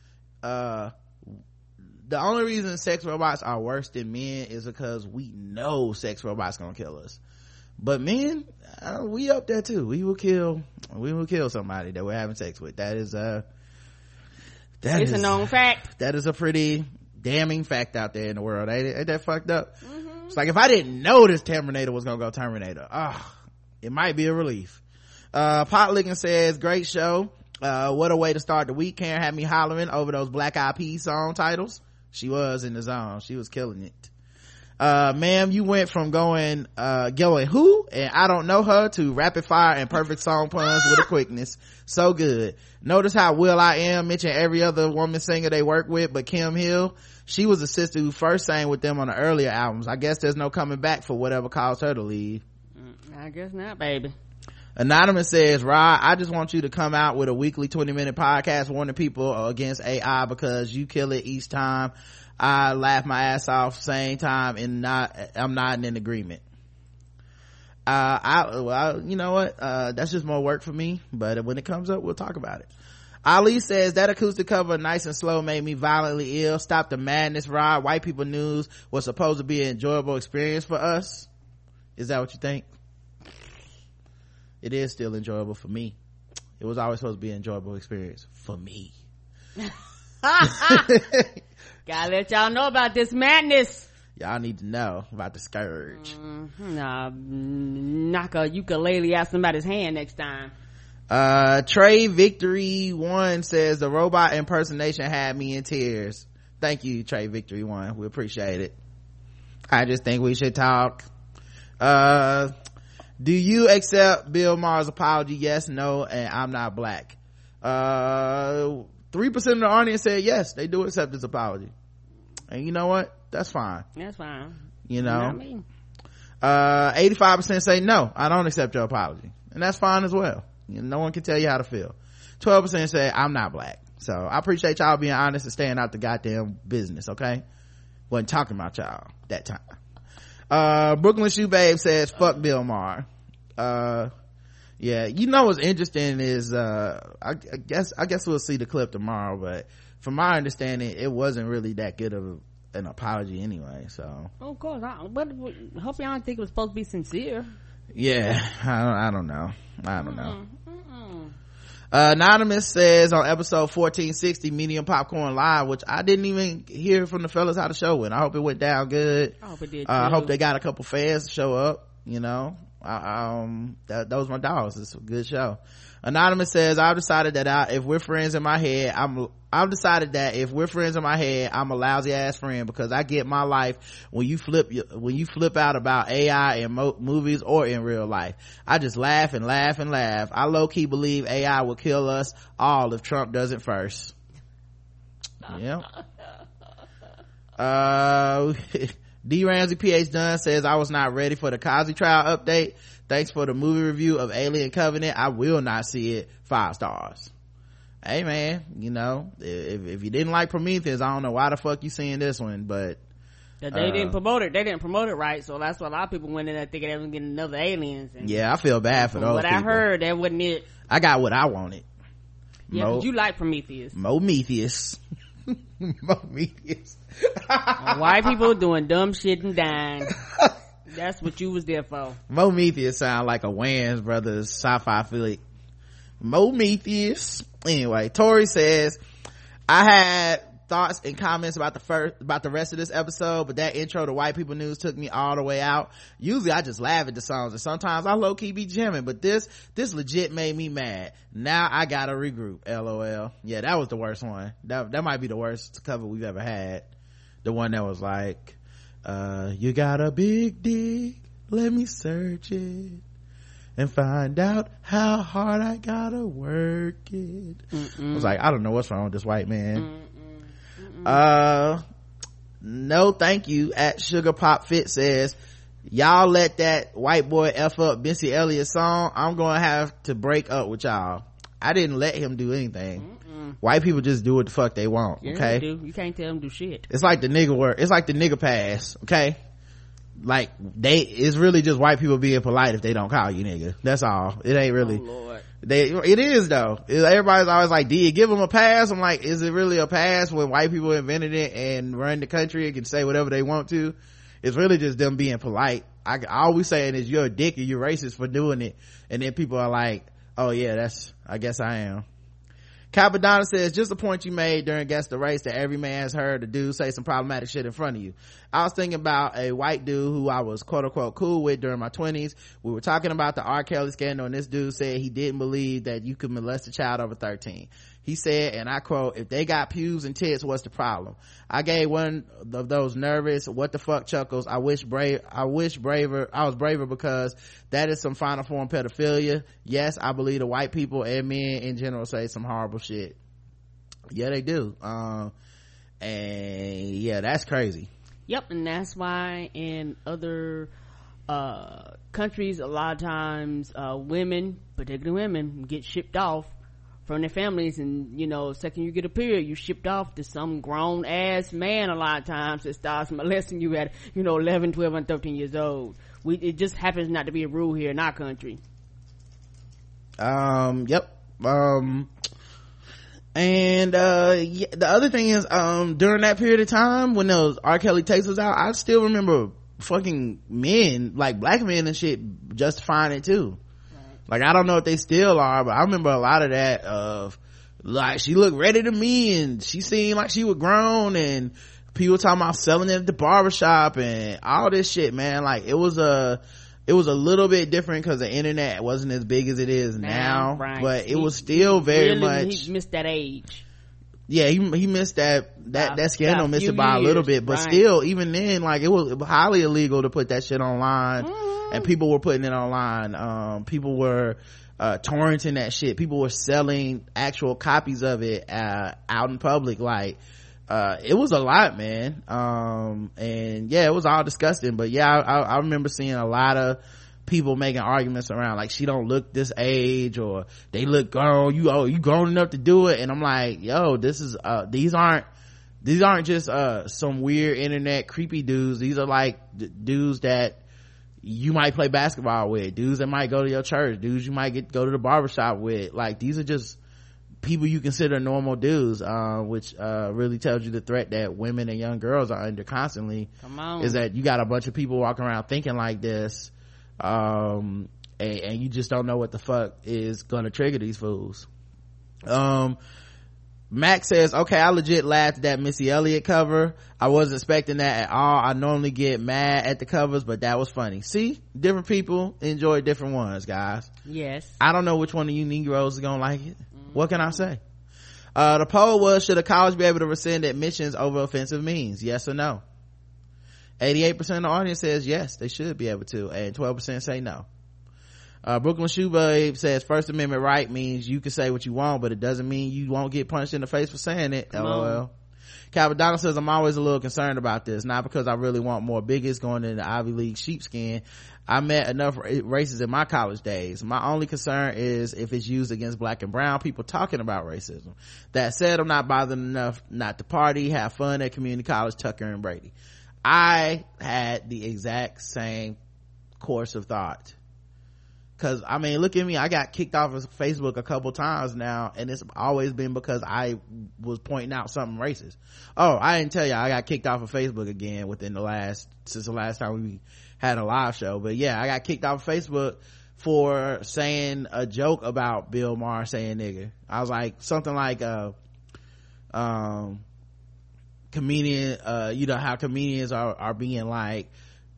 Speaker 2: The only reason sex robots are worse than men is because we know sex robots gonna kill us. But men, we up there too. We will kill somebody that we're having sex with. It's a
Speaker 3: known fact.
Speaker 2: That is a pretty damning fact out there in the world. Ain't that fucked up? Mm-hmm. It's like, if I didn't know this Terminator was gonna go Terminator, it might be a relief. Pot Licking says, great show. What a way to start the week. Karen had me hollering over those Black Eyed Peas song titles. She was in the zone. She was killing it. Ma'am, you went from going who and I don't know her to rapid fire and perfect song puns with a quickness. So good. Notice how will.i.am mentioned every other woman singer they work with but Kim Hill. She was the sister who first sang with them on the earlier albums. I guess there's no coming back for whatever caused her to leave.
Speaker 3: I guess not, baby.
Speaker 2: Anonymous says, Rod, I just want you to come out with a weekly 20-minute podcast warning people against AI because you kill it each time. I laugh my ass off same time and I'm not in agreement. You know what? That's just more work for me, but when it comes up, we'll talk about it. Ali says, that acoustic cover, Nice and Slow, made me violently ill. Stop the madness, Rod. White people news was supposed to be an enjoyable experience for us. Is that what you think? It is still enjoyable for me. It was always supposed to be an enjoyable experience for me.
Speaker 3: Gotta let y'all know about this madness.
Speaker 2: Y'all need to know about the scourge.
Speaker 3: Knock a ukulele out somebody's hand next time.
Speaker 2: Trey Victory 1 says, the robot impersonation had me in tears. Thank you, Trey Victory 1. We appreciate it. I just think we should talk. Do you accept Bill Maher's apology? Yes, no, and I'm not black. 3% of the audience said yes, they do accept his apology. And you know what? That's fine.
Speaker 3: That's fine.
Speaker 2: You know? 85% say no, I don't accept your apology. And that's fine as well. No one can tell you how to feel. 12% say I'm not black. So I appreciate y'all being honest and staying out the goddamn business, okay? Wasn't talking about y'all that time. Brooklyn Shoe Babe says fuck Bill Maher. Yeah, you know what's interesting is I guess we'll see the clip tomorrow, but from my understanding it wasn't really that good of an apology anyway. So
Speaker 3: of course, but hope y'all don't think it was supposed to be sincere.
Speaker 2: Yeah, I don't know. Anonymous says on episode 1460 Medium Popcorn Live, which I didn't even hear from the fellas how the show went. I hope it went down good.
Speaker 3: I hope it did too.
Speaker 2: I hope they got a couple fans to show up, you know. Those my dogs. It's a good show. Anonymous says, I've decided that if we're friends in my head, I'm a lousy ass friend because I get my life when you flip out about AI in movies or in real life. I just laugh and laugh and laugh. I low-key believe AI will kill us all if Trump does it first. Yeah. D. Ramsey PH Dunn says, I was not ready for the Cosby trial update. Thanks for the movie review of Alien Covenant. I will not see it. 5 stars. Hey man, you know, if you didn't like Prometheus, I don't know why the fuck you seeing this one, but
Speaker 3: they didn't promote it. They didn't promote it right, so that's why a lot of people went in there thinking they were getting another Aliens. And
Speaker 2: yeah, I feel bad for those
Speaker 3: what
Speaker 2: people.
Speaker 3: I heard, that wasn't it.
Speaker 2: I got what I wanted.
Speaker 3: Yeah, because you like Prometheus.
Speaker 2: Mometheus. Mometheus.
Speaker 3: White people doing dumb shit and dying. That's what you was there for.
Speaker 2: Mometheus sound like a Wayans Brothers sci-fi flick. Mometheus. Anyway, Tori says, I had thoughts and comments about the rest of this episode, but that intro to White People News took me all the way out. Usually I just laugh at the songs and sometimes I low-key be jamming, but this legit made me mad. Now I gotta regroup. LOL. Yeah, that was the worst one. That might be the worst cover we've ever had. The one that was like, you got a big dick, let me search it and find out how hard I gotta work it. I was like, I don't know what's wrong with this white man. No thank you. At Sugar Pop Fit says, y'all let that white boy F up Missy Elliott song, I'm gonna have to break up with y'all. I didn't let him do anything. White people just do what the fuck they want.
Speaker 3: Yeah,
Speaker 2: okay,
Speaker 3: they do. You can't tell them do shit.
Speaker 2: it's like the nigga word, it's like the nigga pass. Okay, like it's really just white people being polite if they don't call you nigga. That's all. It ain't really.
Speaker 3: Oh, Lord.
Speaker 2: It is though. Everybody's always like, do you give them a pass? I'm like, is it really a pass when white people invented it and run the country and can say whatever they want to? It's really just them being polite. I always saying is you're a dick and you're racist for doing it, and then people are like, oh yeah, I guess I am. Capadonna says, just the point you made during Guess the Race that every man's heard a dude say some problematic shit in front of you. I was thinking about a white dude who I was quote unquote cool with during my 20s. We were talking about the R. Kelly scandal, and this dude said he didn't believe that you could molest a child over 13. He said, and I quote, if they got pubes and tits, what's the problem? I gave one of those nervous what the fuck chuckles. I was braver because that is some final form pedophilia. Yes, I believe the white people and men in general say some horrible shit. Yeah, they do. And yeah, that's crazy.
Speaker 3: Yep, and that's why in other countries, a lot of times women, particularly women, get shipped off from their families, and second you get a period, you shipped off to some grown ass man a lot of times that starts molesting you at 11, 12 and 13 years old. It just happens not to be a rule here in our country.
Speaker 2: Yep. And yeah, the other thing is during that period of time when those R. Kelly tapes was out, I still remember fucking men, like black men and shit, justifying it too. Like, I don't know if they still are, but I remember a lot of that of, like, she looked ready to me and she seemed like she was grown, and people talking about selling it at the barbershop and all this shit, man. Like, it was a little bit different because the internet wasn't as big as it is now,
Speaker 3: right.
Speaker 2: But it was still very much.
Speaker 3: He missed that age.
Speaker 2: Yeah, he missed that scandal, missed it by a little bit, but
Speaker 3: right.
Speaker 2: Still, even then, like, it was highly illegal to put that shit online. And people were putting it online. People were torrenting that shit. People were selling actual copies of it out in public. Like, it was a lot, man. And yeah, it was all disgusting. But yeah, I remember seeing a lot of people making arguments around, like, she don't look this age, or they look grown. You grown enough to do it. And I'm like, yo, this is these aren't just some weird internet creepy dudes. These are like dudes that you might play basketball with, dudes that might go to your church, dudes you might go to the barbershop with. Like, these are just people you consider normal dudes, which really tells you the threat that women and young girls are under constantly.
Speaker 3: Come on. Is
Speaker 2: that you got a bunch of people walking around thinking like this, and you just don't know what the fuck is gonna trigger these fools. Max says, okay, I legit laughed at that Missy Elliott cover. I wasn't expecting that at all. I normally get mad at the covers, but that was funny. See, different people enjoy different ones, guys.
Speaker 3: Yes.
Speaker 2: I don't know which one of you Negroes is gonna like it. What can I say? The poll was, should a college be able to rescind admissions over offensive means? Yes or no? 88% of the audience says yes, they should be able to, and 12% say no. Brooklyn Shoe Babe says First Amendment right means you can say what you want, but it doesn't mean you won't get punched in the face for saying it. LOL. Calvin says, I'm always a little concerned about this, not because I really want more bigots going into Ivy League sheepskin. I met enough races in my college days. My only concern is if it's used against black and brown people talking about racism. That said, I'm not bothered enough not to party, have fun at community college, Tucker and Brady. I had the exact same course of thought. Cause I mean, look at me, I got kicked off of Facebook a couple times now, and it's always been because I was pointing out something racist. Oh, I didn't tell you, I got kicked off of Facebook again since the last time we had a live show. But yeah, I got kicked off of Facebook for saying a joke about Bill Maher saying nigger. I was like, something like comedian, how comedians are being like,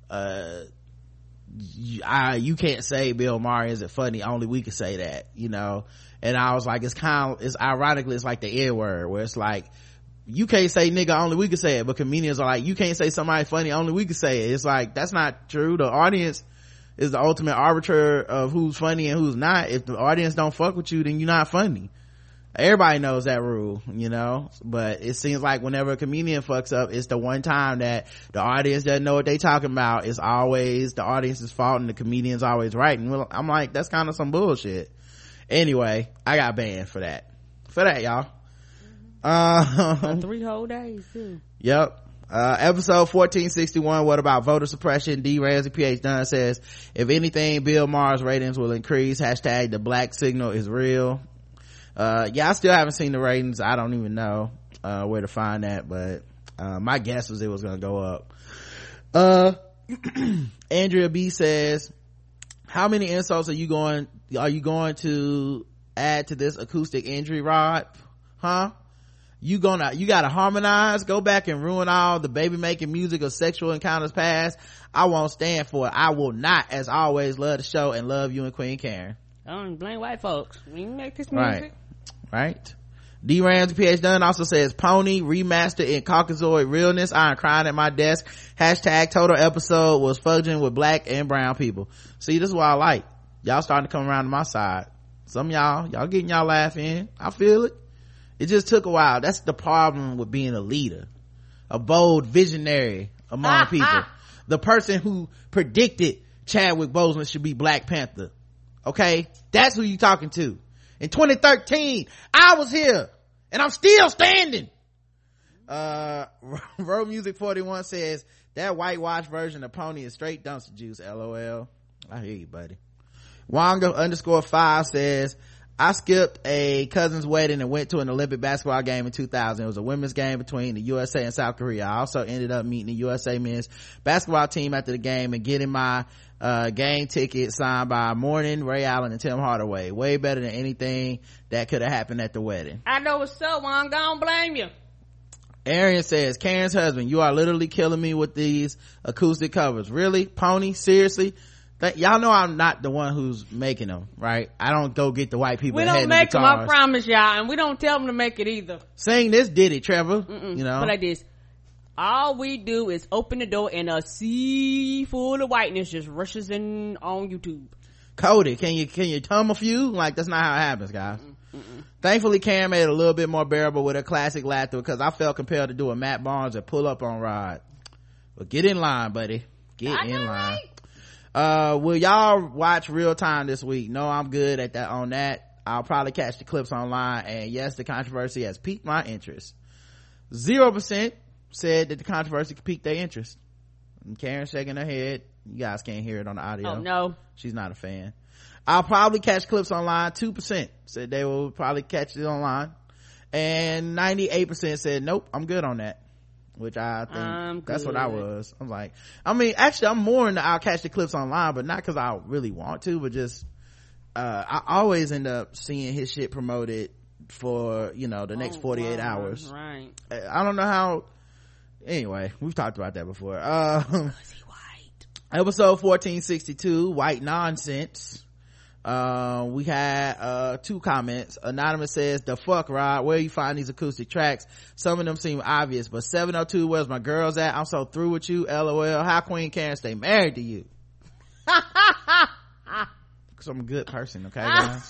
Speaker 2: you can't say Bill Maher isn't funny, only we can say that, and I was like, it's ironically, it's like the N-word, where it's like, you can't say nigga, only we can say it, but comedians are like, you can't say somebody funny, only we can say it. It's like, that's not true. The audience is the ultimate arbiter of who's funny and who's not. If the audience don't fuck with you, then you're not funny. Everybody knows that rule, you know, but it seems like whenever a comedian fucks up, it's the one time that the audience doesn't know what they talking about. It's always the audience's fault and the comedian's always right. And I'm like, that's kind of some bullshit. Anyway, I got banned for that, y'all.
Speaker 3: 3 whole days too.
Speaker 2: Yep. Episode 1461, what about voter suppression? D. Ramsey PH Dunn says, if anything, Bill Maher's ratings will increase. Hashtag the black signal is real. Yeah, I still haven't seen the ratings. I don't even know where to find that, but my guess was it was gonna go up. Andrea B says, how many insults are you going to add to this acoustic injury, Rod? You gotta harmonize, go back and ruin all the baby making music of sexual encounters past. I won't stand for it. I will not. As always, love the show and love you and Queen Karen.
Speaker 3: Don't blame white folks. We make this music.
Speaker 2: Right. D. Ramsey PH Dunn also says, Pony remastered in Caucasoid realness. I am crying at my desk. Hashtag total episode was fudging with black and brown people. See, this is what I like. Y'all starting to come around to my side. Some of y'all getting y'all laugh in. I feel it. It just took a while. That's the problem with being a leader, a bold visionary among people. The person who predicted Chadwick Boseman should be Black Panther. Okay, that's who you talking to. In 2013, I was here and I'm still standing. Road Music 41 says that whitewash version of Pony is straight dumpster juice. LOL. I hear you, buddy. Wonga _5 says, I skipped a cousin's wedding and went to an Olympic basketball game in 2000. It was a women's game between the USA and South Korea. I also ended up meeting the USA men's basketball team after the game and getting my game ticket signed by Morning, Ray Allen, and Tim Hardaway. Way better than anything that could have happened at the wedding.
Speaker 3: I know what's up, Juan. Don't blame you.
Speaker 2: Arian says, Karen's husband, you are literally killing me with these acoustic covers. Really? Pony? Seriously? Y'all know I'm not the one who's making them, right? I don't go get the white people.
Speaker 3: We don't make them, I promise y'all, and we don't tell them to make it either.
Speaker 2: Sing this ditty, Trevor. You know,
Speaker 3: but like this, all we do is open the door and a sea full of whiteness just rushes in on YouTube.
Speaker 2: Cody, can you hum a few? Like, that's not how it happens, guys. Thankfully, Karen made it a little bit more bearable with her classic laughter because I felt compelled to do a Matt Barnes and pull up on Rod. But get in line, buddy. Get in line. Right? Will y'all watch Real Time this week? No, I'm good at that on that. I'll probably catch the clips online, and yes, the controversy has piqued my interest. 0% said that the controversy piqued their interest. And Karen shaking her head. You guys can't hear it on the audio.
Speaker 3: Oh no,
Speaker 2: she's not a fan. I'll probably catch clips online. 2% said they will probably catch it online, and 98% said nope, I'm good on that. Which I think that's what I was. I'm like, I mean, actually I'm more into I'll catch the clips online, but not because I really want to, but just I always end up seeing his shit promoted for, you know, the next 48 hours.
Speaker 3: Right.
Speaker 2: I don't know how. Anyway, we've talked about that before.
Speaker 3: Is he white?
Speaker 2: Episode 1462, White Nonsense. We had 2 comments. Anonymous says, the fuck, Rod, where you find these acoustic tracks? Some of them seem obvious, but 702, where's my girls at? I'm so through with you. LOL. How Queen Karen stay married to you? Cause I'm a good person, okay, guys?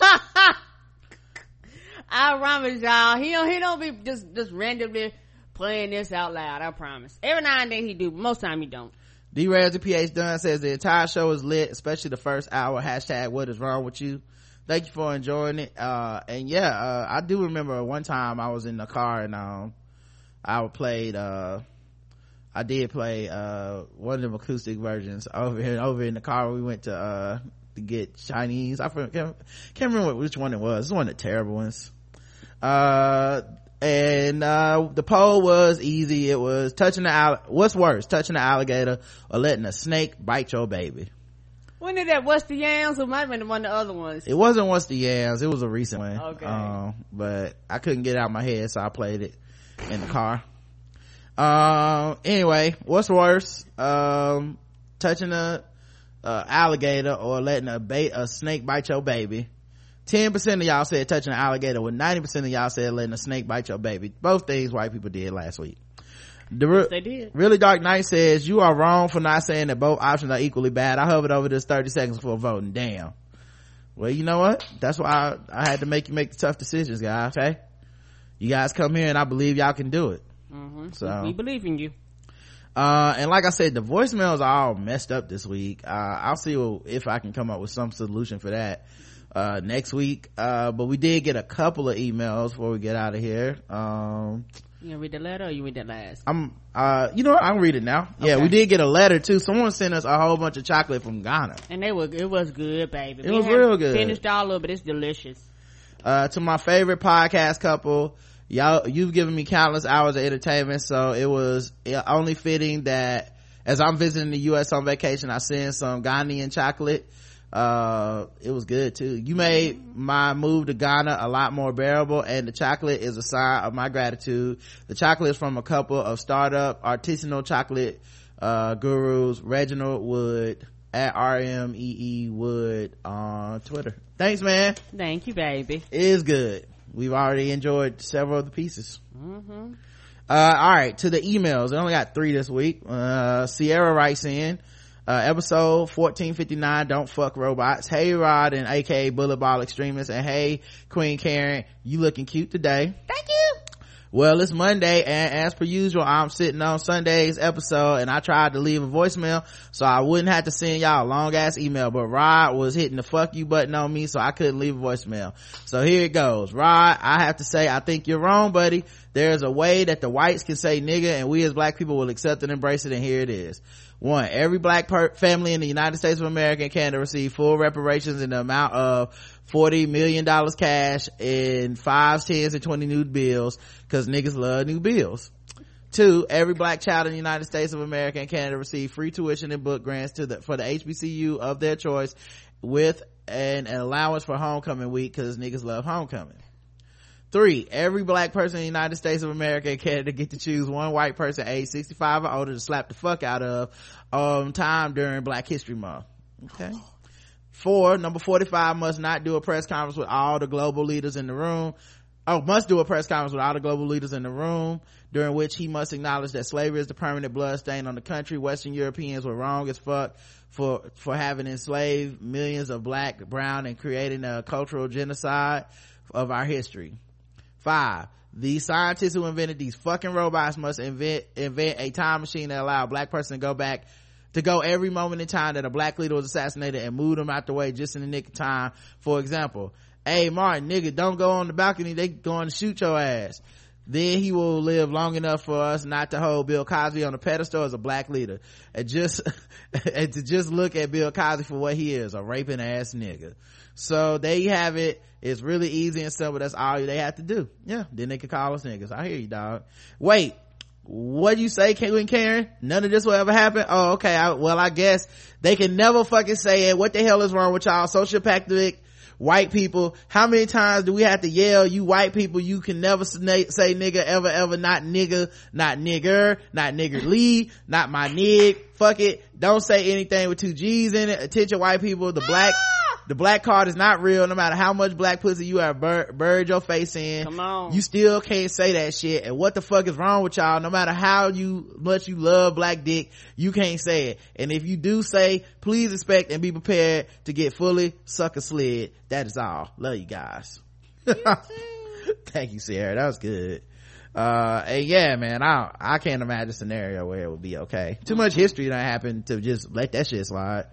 Speaker 3: I promise y'all, he don't be just randomly playing this out loud. I promise. Every now and then he do, but most time he don't.
Speaker 2: D. Ramsey PH Dunn says the entire show is lit, especially the first hour. Hashtag what is wrong with you? Thank you for enjoying it. And yeah, I do remember one time I was in the car and I did play one of them acoustic versions over in the car. We went to get Chinese. I can't remember which one it was. It's one of the terrible ones. And the poll was easy. It was what's worse, touching the alligator or letting a snake bite your baby?
Speaker 3: When did that What's the Yams? It might have been one of the other ones.
Speaker 2: It wasn't What's the Yams. It was a recent one.
Speaker 3: Okay.
Speaker 2: But I couldn't get it out of my head, so I played it in the car. Anyway, what's worse, touching a alligator or letting a snake bite your baby? 10% of y'all said touching an alligator, with 90% of y'all said letting a snake bite your baby. Both things white people did last week.
Speaker 3: Yes, they did.
Speaker 2: Really Dark Knight says, you are wrong for not saying that both options are equally bad. I hovered over this 30 seconds before voting. Damn. Well, you know what? That's why I had to make you make the tough decisions, guys. Okay, you guys come here and I believe y'all can do it. So
Speaker 3: we believe in you.
Speaker 2: And like I said, the voicemails are all messed up this week. I'll see if I can come up with some solution for that next week. But we did get a couple of emails before we get out of here.
Speaker 3: You gonna read the letter or you read that last?
Speaker 2: You know what? I'll read it now. Okay. Yeah, we did get a letter too. Someone sent us a whole bunch of chocolate from Ghana.
Speaker 3: And it was good, baby.
Speaker 2: It was real good.
Speaker 3: Finished all of it. It's delicious.
Speaker 2: To my favorite podcast couple, y'all, you've given me countless hours of entertainment, so it was only fitting that as I'm visiting the U.S. on vacation, I send some Ghanaian chocolate. It was good too. You made my move to Ghana a lot more bearable, and the chocolate is a sign of my gratitude. The chocolate is from a couple of startup artisanal chocolate gurus, Reginald Wood at RMEE Wood on Twitter. Thanks, man.
Speaker 3: Thank you, baby.
Speaker 2: It is good. We've already enjoyed several of the pieces. All right, to the emails. I only got 3 this week. Sierra writes in, episode 1459, don't fuck robots. Hey Rod and aka Bullet Ball Extremist, and hey Queen Karen, you looking cute today.
Speaker 3: Thank you.
Speaker 2: Well, it's Monday, and as per usual, I'm sitting on Sunday's episode, and I tried to leave a voicemail so I wouldn't have to send y'all a long ass email, but Rod was hitting the fuck you button on me, so I couldn't leave a voicemail. So here it goes. Rod, I have to say, I think you're wrong, buddy. There's a way that the whites can say nigga, and we as black people will accept and embrace it, and here it is. 1. Every black family in the United States of America and Canada receive full reparations in the amount of $40 million cash in 5s, 10s, and 20 new bills, cause niggas love new bills. 2. Every black child in the United States of America and Canada receive free tuition and book grants for the HBCU of their choice with an allowance for homecoming week, cause niggas love homecoming. 3. Every black person in the United States of America and Canada get to choose one white person age 65 or older to slap the fuck out of time during Black History Month. Okay. 4. Number 45 must not do a press conference with all the global leaders in the room. Must do a press conference with all the global leaders in the room, during which he must acknowledge that slavery is the permanent blood stain on the country. Western Europeans were wrong as fuck for having enslaved millions of black, brown, and creating a cultural genocide of our history. 5. The scientists who invented these fucking robots must invent a time machine that allow a black person to go every moment in time that a black leader was assassinated and move them out the way just in the nick of time. For example, hey Martin, nigga, don't go on the balcony, they going to shoot your ass. Then he will live long enough for us not to hold Bill Cosby on a pedestal as a black leader, and to just look at Bill Cosby for what he is, a raping ass nigga. So there you have it. It's really easy and simple. That's all they have to do. Yeah, then they can call us niggas. I hear you, dog. Wait, what do you say, Queen Karen? None of this will ever happen? Oh, okay. I guess they can never fucking say it. What the hell is wrong with y'all sociopathic white people? How many times do we have to yell, you white people, you can never say nigga ever, not nigga, not nigger, not niggerly, not my nig. Fuck it. Don't say anything with 2 G's in it. Attention white people, the black card is not real. No matter how much black pussy you have buried your face in,
Speaker 3: come on,
Speaker 2: you still can't say that shit. And what the fuck is wrong with y'all? No matter how much you love black dick, you can't say it. And if you do say, please expect and be prepared to get fully sucker slid. That is all. Love you guys. Thank you, Sarah. That was good. And yeah, man, I can't imagine a scenario where it would be okay. Too much history that happened to just let that shit slide.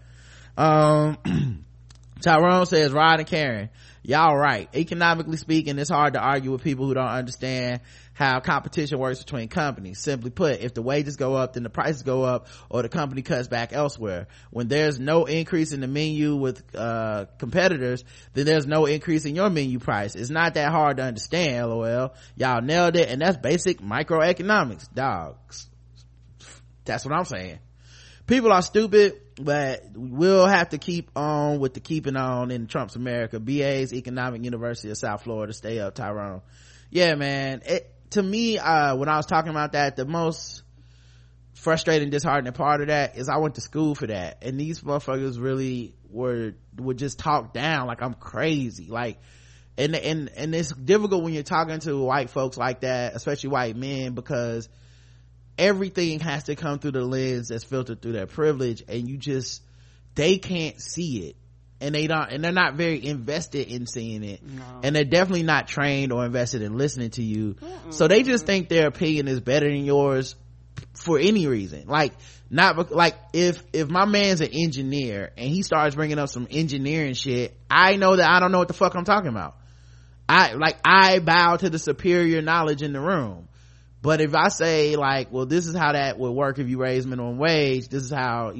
Speaker 2: Tyrone says, Rod and Karen, y'all right. Economically speaking, it's hard to argue with people who don't understand how competition works between companies. Simply put, if the wages go up, then the prices go up, or the company cuts back elsewhere. When there's no increase in the menu with competitors, then there's no increase in your menu price. It's not that hard to understand, lol. Y'all nailed it, and that's basic microeconomics, dogs. That's what I'm saying. People are stupid, but we'll have to keep on with the keeping on in Trump's America. BA's Economic University of South Florida. Stay up, Tyrone. Yeah, man. To me, when I was talking about that, the most frustrating, disheartening part of that is I went to school for that, and these motherfuckers really would just talk down like I'm crazy. Like, and it's difficult when you're talking to white folks like that, especially white men, because everything has to come through the lens that's filtered through their privilege, and they can't see it. and they're not very invested in seeing it.
Speaker 3: No.
Speaker 2: And they're definitely not trained or invested in listening to you. So they just think their opinion is better than yours for any reason. Like, not like if my man's an engineer and he starts bringing up some engineering shit, I know that I don't know what the fuck I'm talking about. I bow to the superior knowledge in the room. But if I say like, well, this is how that would work if you raise minimum wage, this is how,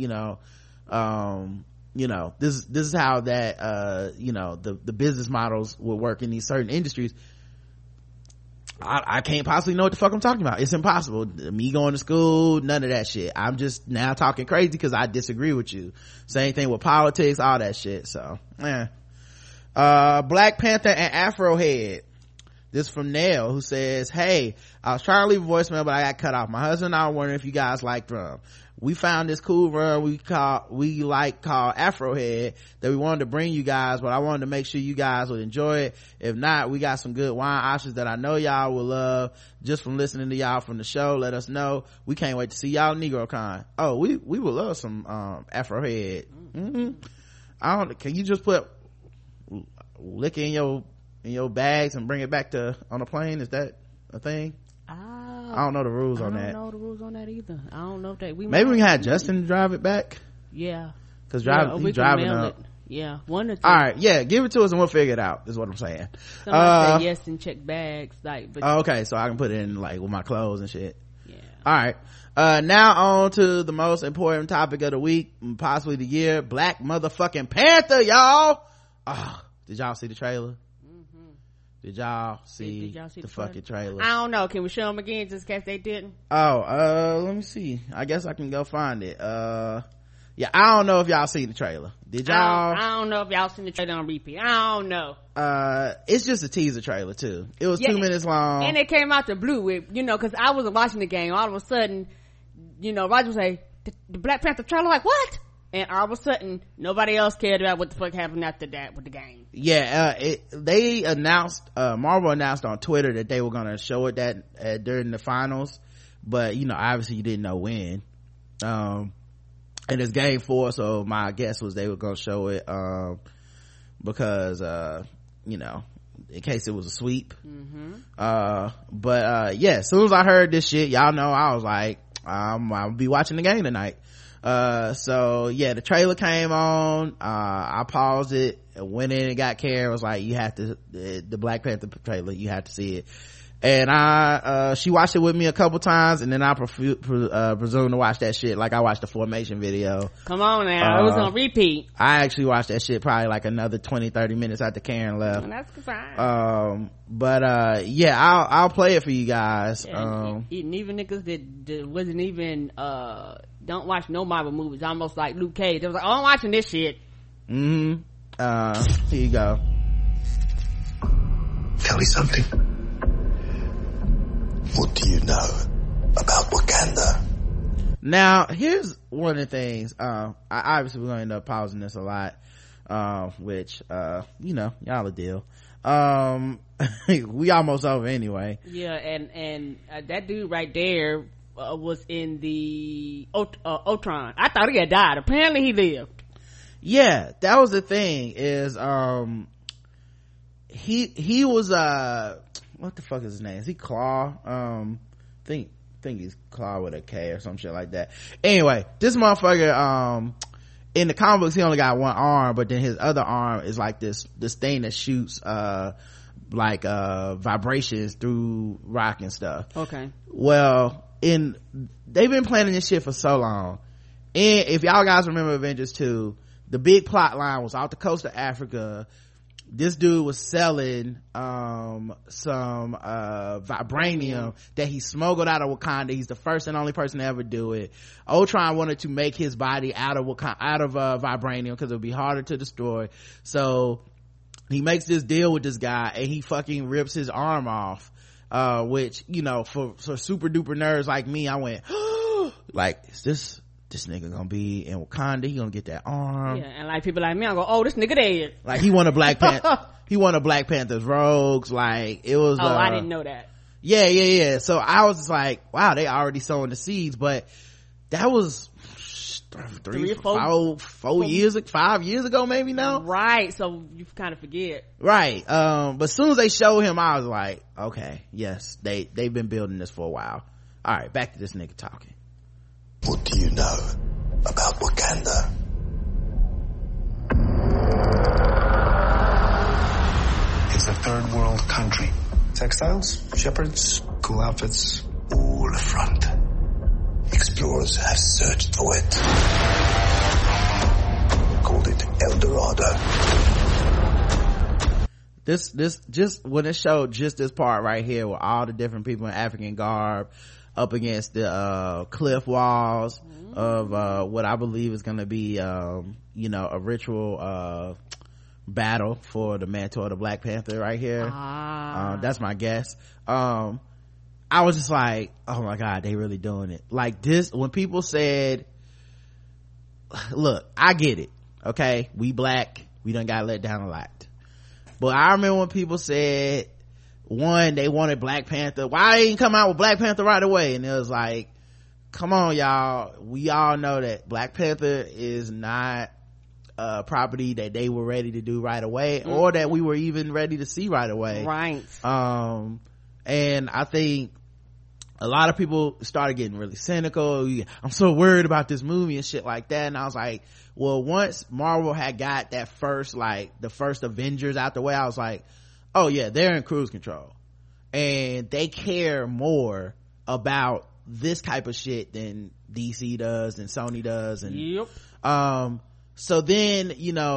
Speaker 2: this is how that the business models would work in these certain industries, I can't possibly know what the fuck I'm talking about. It's impossible. Me going to school, none of that shit. I'm just now talking crazy because I disagree with you. Same thing with politics, all that shit. So Black Panther and Afro Head. This from Nell, who says, hey, I was trying to leave a voicemail, but I got cut off. My husband and I were wondering if you guys like drum. We found this cool run we called Afro Head that we wanted to bring you guys, but I wanted to make sure you guys would enjoy it. If not, we got some good wine options that I know y'all will love just from listening to y'all from the show. Let us know. We can't wait to see y'all NegroCon. Oh, we would love some Afro Head. Can you just put liquor in your bags and bring it back on a plane? Is that a thing? I don't know the rules on that.
Speaker 3: I don't know the rules on that either. I don't know if that
Speaker 2: maybe we can have Justin drive it back.
Speaker 3: Yeah,
Speaker 2: because he's driving up.
Speaker 3: Yeah, one or two.
Speaker 2: All right, yeah, give it to us and we'll figure it out. Is what I'm saying.
Speaker 3: Somebody say yes and check bags, like. But
Speaker 2: okay, so I can put it in like with my clothes and shit.
Speaker 3: Yeah.
Speaker 2: All right. Now on to the most important topic of the week, possibly the year: Black motherfucking Panther, y'all. Did y'all see the trailer? Did y'all see the fucking trailer?
Speaker 3: I don't know. Can we show them again just in case they didn't?
Speaker 2: Let me see. I guess I can go find it. Yeah, I don't know if y'all seen the trailer. Did y'all?
Speaker 3: I don't know if y'all seen the trailer on repeat. I don't know.
Speaker 2: It's just a teaser trailer too. It was 2 minutes long.
Speaker 3: And it came out the blue with, cause I wasn't watching the game. All of a sudden, Roger would say, the Black Panther trailer, like, what? And all of a sudden, nobody else cared about what the fuck happened after that with the game. Yeah,
Speaker 2: they announced, Marvel announced on Twitter that they were gonna show it during the finals, but obviously you didn't know when. And it's game 4, so my guess was they were gonna show it, because, in case it was a sweep. But yeah, as soon as I heard this shit, y'all know, I was like, I'll be watching the game tonight. So yeah, the trailer came on, I paused it, went in and got Karen, was like, you have to, the Black Panther trailer, you have to see it. And she watched it with me a couple times, and then I presumed to watch that shit like I watched the Formation video.
Speaker 3: Come on now, it was on repeat.
Speaker 2: I actually watched that shit probably like another 20-30 minutes after Karen left.
Speaker 3: And that's fine.
Speaker 2: But yeah, I'll play it for you guys.
Speaker 3: And even niggas that wasn't even don't watch no Marvel movies, almost like Luke Cage, they was like, oh, I'm watching this shit.
Speaker 2: Here you go.
Speaker 5: Tell me something. What do you know about Wakanda?
Speaker 2: Now, here's one of the things. Obviously we're going to end up pausing this a lot, which, y'all a deal. We almost over anyway.
Speaker 3: Yeah, and that dude right there was in the Ultron. I thought he had died. Apparently he lived.
Speaker 2: Yeah, that was the thing, is he was what the fuck is his name? Is he Claw? Think he's Claw with a K or some shit like that. Anyway, this motherfucker, in the comic books he only got one arm, but then his other arm is like this thing that shoots vibrations through rock and stuff.
Speaker 3: Okay.
Speaker 2: Well, they've been planning this shit for so long. And if y'all guys remember Avengers 2, the big plot line was off the coast of Africa. This dude was selling some vibranium that he smuggled out of Wakanda. He's the first and only person to ever do it. Ultron wanted to make his body out of vibranium because it would be harder to destroy. So he makes this deal with this guy and he fucking rips his arm off, which, for super duper nerds like me, I went like, is this nigga gonna be in Wakanda? He gonna get that arm?
Speaker 3: Yeah, and like people like me, I go, oh, this nigga dead.
Speaker 2: Like he won a Black Panther. He won a Black Panther's Rogues. Like it was.
Speaker 3: I didn't know that.
Speaker 2: Yeah. So I was just like, wow, they already sowing the seeds, but that was three or four years, 5 years ago, maybe now.
Speaker 3: Right. So you kind of forget.
Speaker 2: Right. But as soon as they showed him, I was like, okay, yes, they've been building this for a while. All right, back to this nigga talking.
Speaker 5: What do you know about Wakanda?
Speaker 7: It's a third world country. Textiles, shepherds, cool outfits.
Speaker 5: All front. Explorers have searched for it. Called it El Dorado.
Speaker 2: This just when it showed just this part right here with all the different people in African garb up against the cliff walls of what I believe is gonna be a ritual battle for the mantle of the Black Panther right here. That's my guess. I was just like, oh my god, they really doing it like this. When people said, look, I get it, okay, we black, we done got let down a lot, but I remember when people said, one, they wanted Black Panther, why they didn't come out with Black Panther right away? And it was like, come on y'all, we all know that Black Panther is not a property that they were ready to do right away, or that we were even ready to see right away.
Speaker 3: Right.
Speaker 2: And I think a lot of people started getting really cynical. I'm so worried about this movie and shit like that. And I was like, well, once Marvel had got that first, like the first Avengers out the way, I was like, oh yeah, they're in cruise control and they care more about this type of shit than DC does and Sony does. And
Speaker 3: yep.
Speaker 2: So then,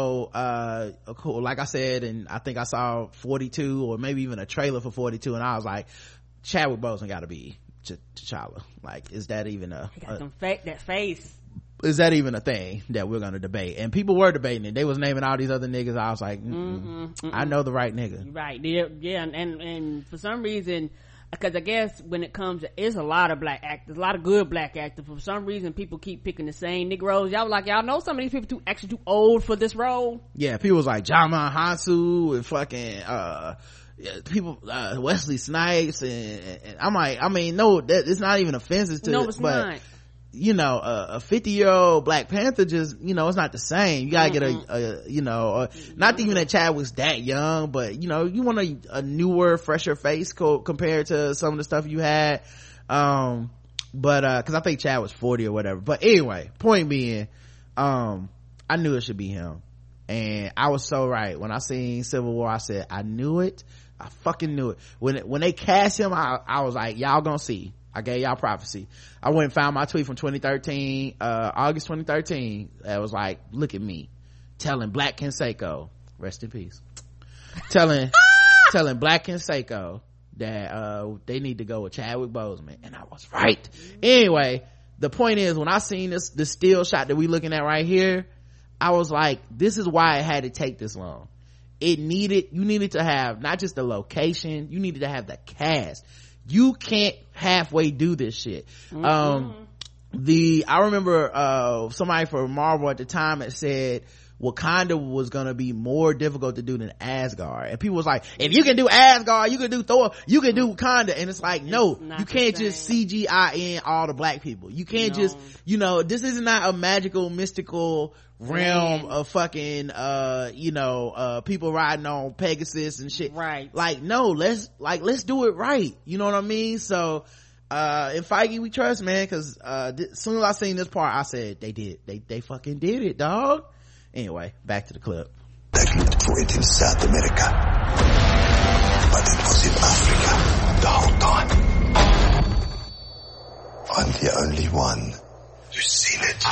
Speaker 2: cool, like I said, and I think I saw 42 or maybe even a trailer for 42, and I was like, Chadwick Boseman gotta be T'Challa. Like, is that even
Speaker 3: that face? Is
Speaker 2: that even a thing that we're gonna debate? And people were debating it. They was naming all these other niggas. I was like, I know the right nigga.
Speaker 3: Right. Yeah. And for some reason, because I guess when it comes to, it's a lot of black actors, a lot of good black actors. For some reason, people keep picking the same Negroes. Y'all like, y'all know some of these people actually too old for this role.
Speaker 2: Yeah, people was like Jama Hansu and fucking people, Wesley Snipes, and I'm like, I mean, no, it's not even offensive to,
Speaker 3: no, it's not.
Speaker 2: A 50-year-old Black Panther just, it's not the same. You gotta get not even that Chadwick's that young, but you want a newer, fresher face compared to some of the stuff you had. Cause I think Chad was 40 or whatever. But anyway, point being, I knew it should be him. And I was so right. When I seen Civil War, I said, I knew it. I fucking knew it. When they cast him, I was like, y'all gonna see. I gave y'all prophecy. I went and found my tweet from 2013, August 2013. That was like, look at me telling Black Canseco, rest in peace, telling Black Canseco that they need to go with Chadwick Boseman, and I was right. Anyway, the point is, when I seen this still shot that we looking at right here, I was like, this is why it had to take this long. You needed to have not just the location, you needed to have the cast. You can't halfway do this shit. I remember somebody from Marvel at the time had said Wakanda was gonna be more difficult to do than Asgard, and people was like, if you can do Asgard, you can do Thor, you can do Wakanda. And it's like, no, you can't just CGI in all the black people. You can't just, this is not a magical, mystical realm of fucking people riding on Pegasus and shit. Right. Like, no, let's do it right. You know what I mean? So in Feige we trust, man, because as soon as I seen this part, I said they fucking did it, dog. Anyway, back to the clip.
Speaker 5: They looked for it in South America, but it was in Africa the whole time. I'm the only one who's seen it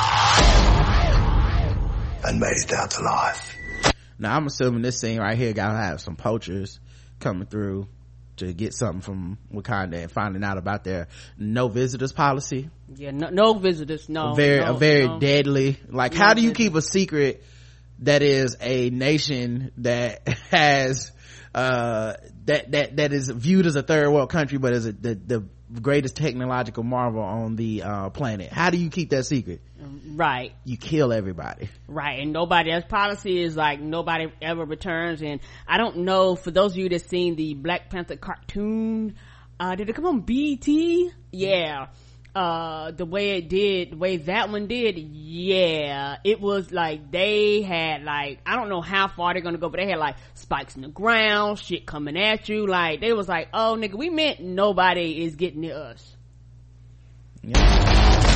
Speaker 5: and made it out alive.
Speaker 2: Now I'm assuming this scene right here gotta have some poachers coming through to get something from Wakanda and finding out about their no visitors policy.
Speaker 3: Yeah, no visitors. No,
Speaker 2: a very deadly. Like, how do you keep a secret that is a nation that has that is viewed as a third world country, but is the greatest technological marvel on the planet? How do you keep that secret?
Speaker 3: Right.
Speaker 2: You kill everybody. Right.
Speaker 3: And their policy is like nobody ever returns. And I don't know, for those of you that seen the Black Panther cartoon, did it come on BET? Yeah. the way that one did, yeah, it was like they had like, I don't know how far they're gonna go, but they had like spikes in the ground, shit coming at you, like they was like, oh nigga, we meant nobody is getting near us.
Speaker 2: Yeah.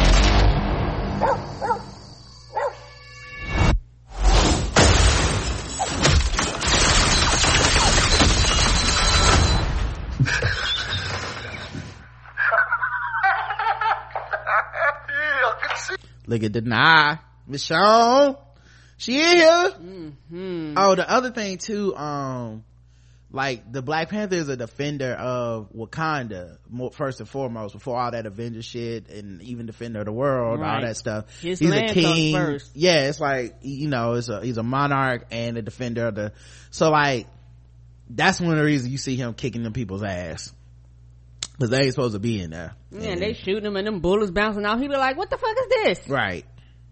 Speaker 2: Look at Deny. Michonne. She in here.
Speaker 3: Mm-hmm.
Speaker 2: Oh, the other thing too, like the Black Panther is a defender of Wakanda, first and foremost, before all that Avengers shit, and even defender of the world,
Speaker 3: right.
Speaker 2: all that stuff.
Speaker 3: His
Speaker 2: He's
Speaker 3: land
Speaker 2: a king.
Speaker 3: comes first.
Speaker 2: Yeah, it's like, you know, he's a monarch and a defender of the, so like, that's one of the reasons you see him kicking them people's ass. Cause they ain't supposed to be in there.
Speaker 3: Yeah, and they shooting him and them bullets bouncing off. He be like, what the fuck is this?
Speaker 2: Right.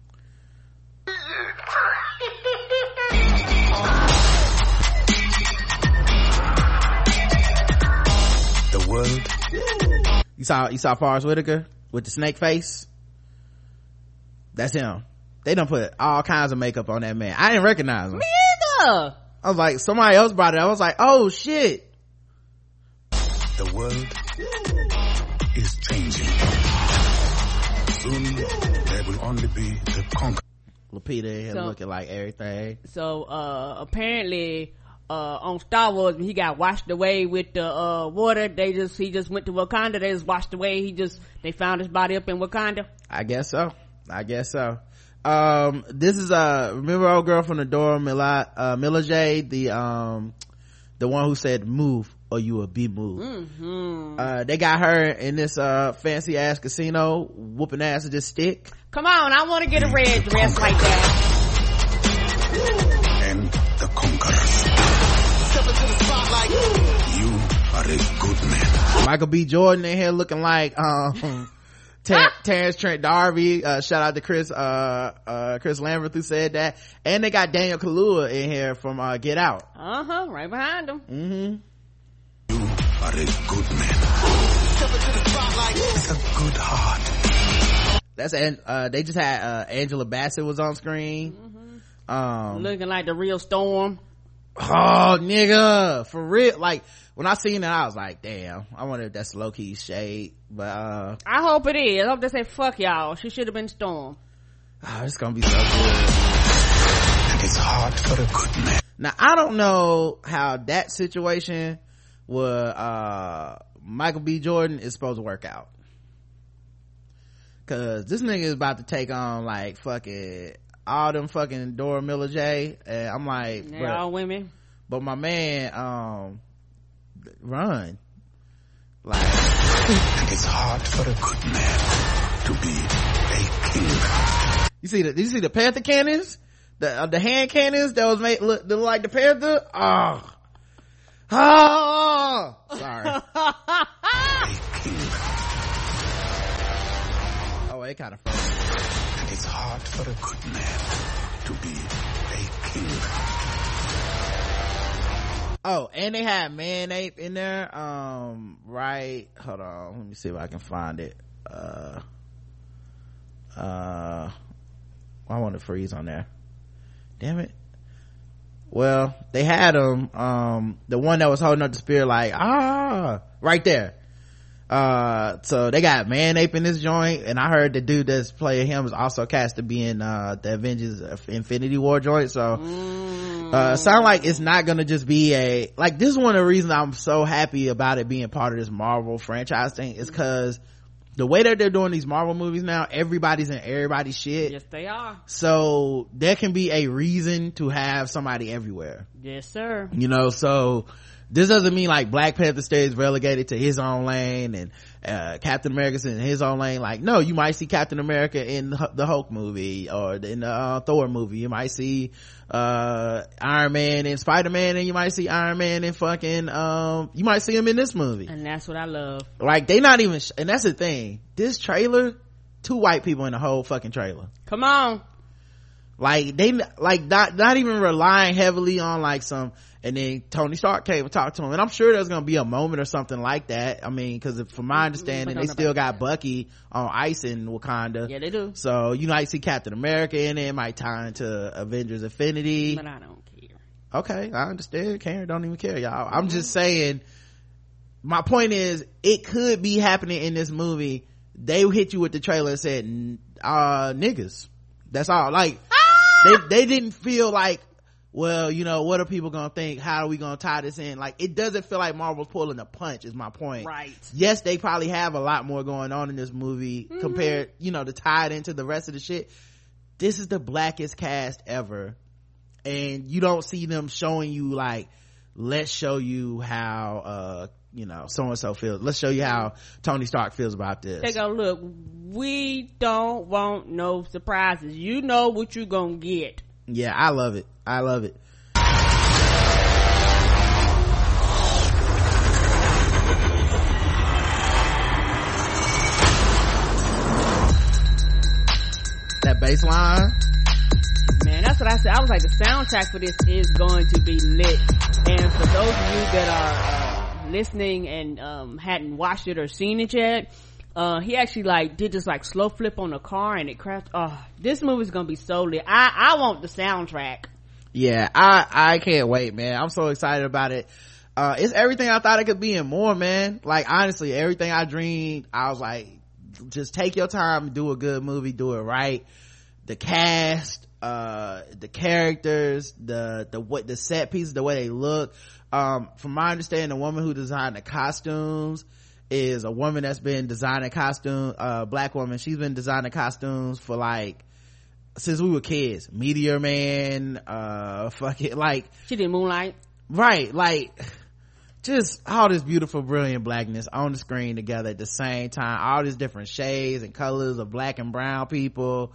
Speaker 7: The world.
Speaker 2: You saw Forrest Whitaker with the snake face? That's him. They done put all kinds of makeup on that man. I didn't recognize him.
Speaker 3: Me either.
Speaker 2: I was like, somebody else brought it up. I was like, oh shit.
Speaker 7: The world is changing. Soon there will only be the conqueror.
Speaker 2: Lupita in here looking like everything.
Speaker 3: So apparently on Star Wars, when he got washed away with the water, he just went to Wakanda. They just washed away. They found his body up in Wakanda.
Speaker 2: I guess so. This is remember old girl from the door, Mila J, the one who said move or you will be moved.
Speaker 3: Mm-hmm.
Speaker 2: They got her in this fancy ass casino whooping ass with this stick.
Speaker 3: Come on, I want to get a red dress like that.
Speaker 7: And the conquerors. Step into the spotlight. You are a good man.
Speaker 2: Michael B. Jordan in here looking like Terrence Trent D'Arby. Shout out to Chris Lambert who said that. And they got Daniel Kaluuya in here from Get Out.
Speaker 3: Right behind him.
Speaker 2: Mm-hmm.
Speaker 7: You are a good man. Step into the spotlight with a good heart.
Speaker 2: They just had Angela Bassett was on screen.
Speaker 3: Mm-hmm. Looking like the real Storm.
Speaker 2: Oh nigga, for real. Like when I seen that, I was like, damn, I wonder if that's low-key shade, but
Speaker 3: I hope it is. I hope they say fuck y'all, she should have been Storm.
Speaker 2: It's gonna be so good.
Speaker 7: And it's hard for a good man.
Speaker 2: Now I don't know how that situation with Michael B. Jordan is supposed to work out, cause this nigga is about to take on like fucking all them fucking Dora Miller J, and I'm like,
Speaker 3: they're all women,
Speaker 2: but my man run like
Speaker 7: and it's hard for a good man to be a king.
Speaker 2: you see the Panther cannons, the hand cannons that was made look like the Panther. Sorry.
Speaker 7: A king.
Speaker 2: Oh, it kind of funny.
Speaker 7: And it's hard for a good man to be a king.
Speaker 2: Oh, and they had Man Ape in there. Right. Hold on. Let me see if I can find it. I want to freeze on there. Damn it. Well, they had him, the one that was holding up the spear like, right there. So they got Man Ape in this joint, and I heard the dude that's playing him is also cast to be in the Avengers Infinity War joint. So sound like it's not gonna just be this is one of the reasons I'm so happy about it being part of this Marvel franchise thing, is because the way that they're doing these Marvel movies now, everybody's in everybody's shit.
Speaker 3: Yes, they are.
Speaker 2: So there can be a reason to have somebody everywhere.
Speaker 3: Yes, sir.
Speaker 2: You know, so this doesn't mean like Black Panther stays relegated to his own lane and Captain America's in his own lane. Like, no, you might see Captain America in the Hulk movie or in the Thor movie. You might see Iron Man and Spider-Man, and you might see Iron Man and fucking you might see him in this movie.
Speaker 3: And that's what I love.
Speaker 2: Like, they not even and that's the thing, this trailer, 2 white people in the whole fucking trailer.
Speaker 3: Come on.
Speaker 2: Like they like not even relying heavily on like some, and then Tony Stark came and talked to him, and I'm sure there's gonna be a moment or something like that. I mean, because from my understanding, they still got Bucky on ice in Wakanda.
Speaker 3: Yeah, they do.
Speaker 2: So you might see Captain America in it. It might tie into Avengers Infinity.
Speaker 3: But I don't care.
Speaker 2: Okay, I understand. Karen don't even care, y'all. I'm just saying, my point is, it could be happening in this movie. They hit you with the trailer and said, niggas. That's all. Like, they didn't feel like, well, you know, what are people gonna think? How are we gonna tie this in? Like, it doesn't feel like Marvel's pulling a punch, is my point.
Speaker 3: Right.
Speaker 2: Yes, they probably have a lot more going on in this movie compared, you know, to tie it into the rest of the shit. This is the blackest cast ever. And you don't see them showing you like, let's show you how, you know, so-and-so feels. Let's show you how Tony Stark feels about this.
Speaker 3: They go, look, we don't want no surprises. You know what you gonna get.
Speaker 2: Yeah, I love it. That bass line.
Speaker 3: Man, that's what I said. I was like, the soundtrack for this is going to be lit. And for those of you that are listening and hadn't watched it or seen it yet, he actually like did this like slow flip on the car and it crashed. This movie's gonna be so lit. I want the soundtrack.
Speaker 2: Yeah, I can't wait, man. I'm so excited about it. It's everything I thought it could be and more, man. Like, honestly, everything I dreamed. I was like, just take your time and do a good movie, do it right. The cast, the characters, the set pieces, the way they look. From my understanding, the woman who designed the costumes is a woman that's been designing costumes, black woman. She's been designing costumes for like, since we were kids. Meteor Man, like,
Speaker 3: she did Moonlight.
Speaker 2: Right, like, just all this beautiful, brilliant blackness on the screen together at the same time. All these different shades and colors of black and brown people.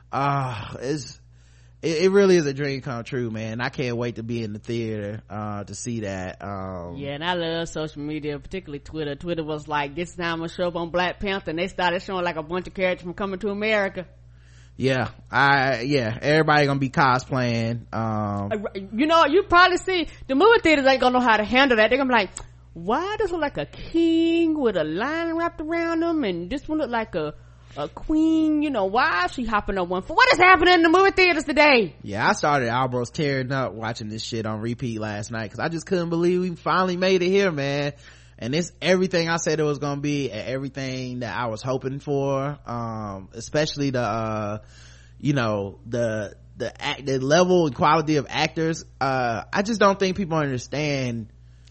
Speaker 2: It really is a dream come true, man. I can't wait to be in the theater to see that.
Speaker 3: Yeah, and I love social media, particularly Twitter was like, this time I'm gonna show up on Black Panther, and they started showing like a bunch of characters from Coming to America.
Speaker 2: Yeah, everybody gonna be cosplaying.
Speaker 3: You know, you probably see the movie theaters ain't gonna know how to handle that. They're gonna be like, why does it look like a king with a line wrapped around him, and this one look like a queen? You know, why is she hopping up one foot? What is happening in the movie theaters today?
Speaker 2: Yeah, I started almost tearing up watching this shit on repeat last night because I just couldn't believe we finally made it here, man. And it's everything I said it was gonna be and everything that I was hoping for. Especially the you know, the level and quality of actors. I just don't think people understand.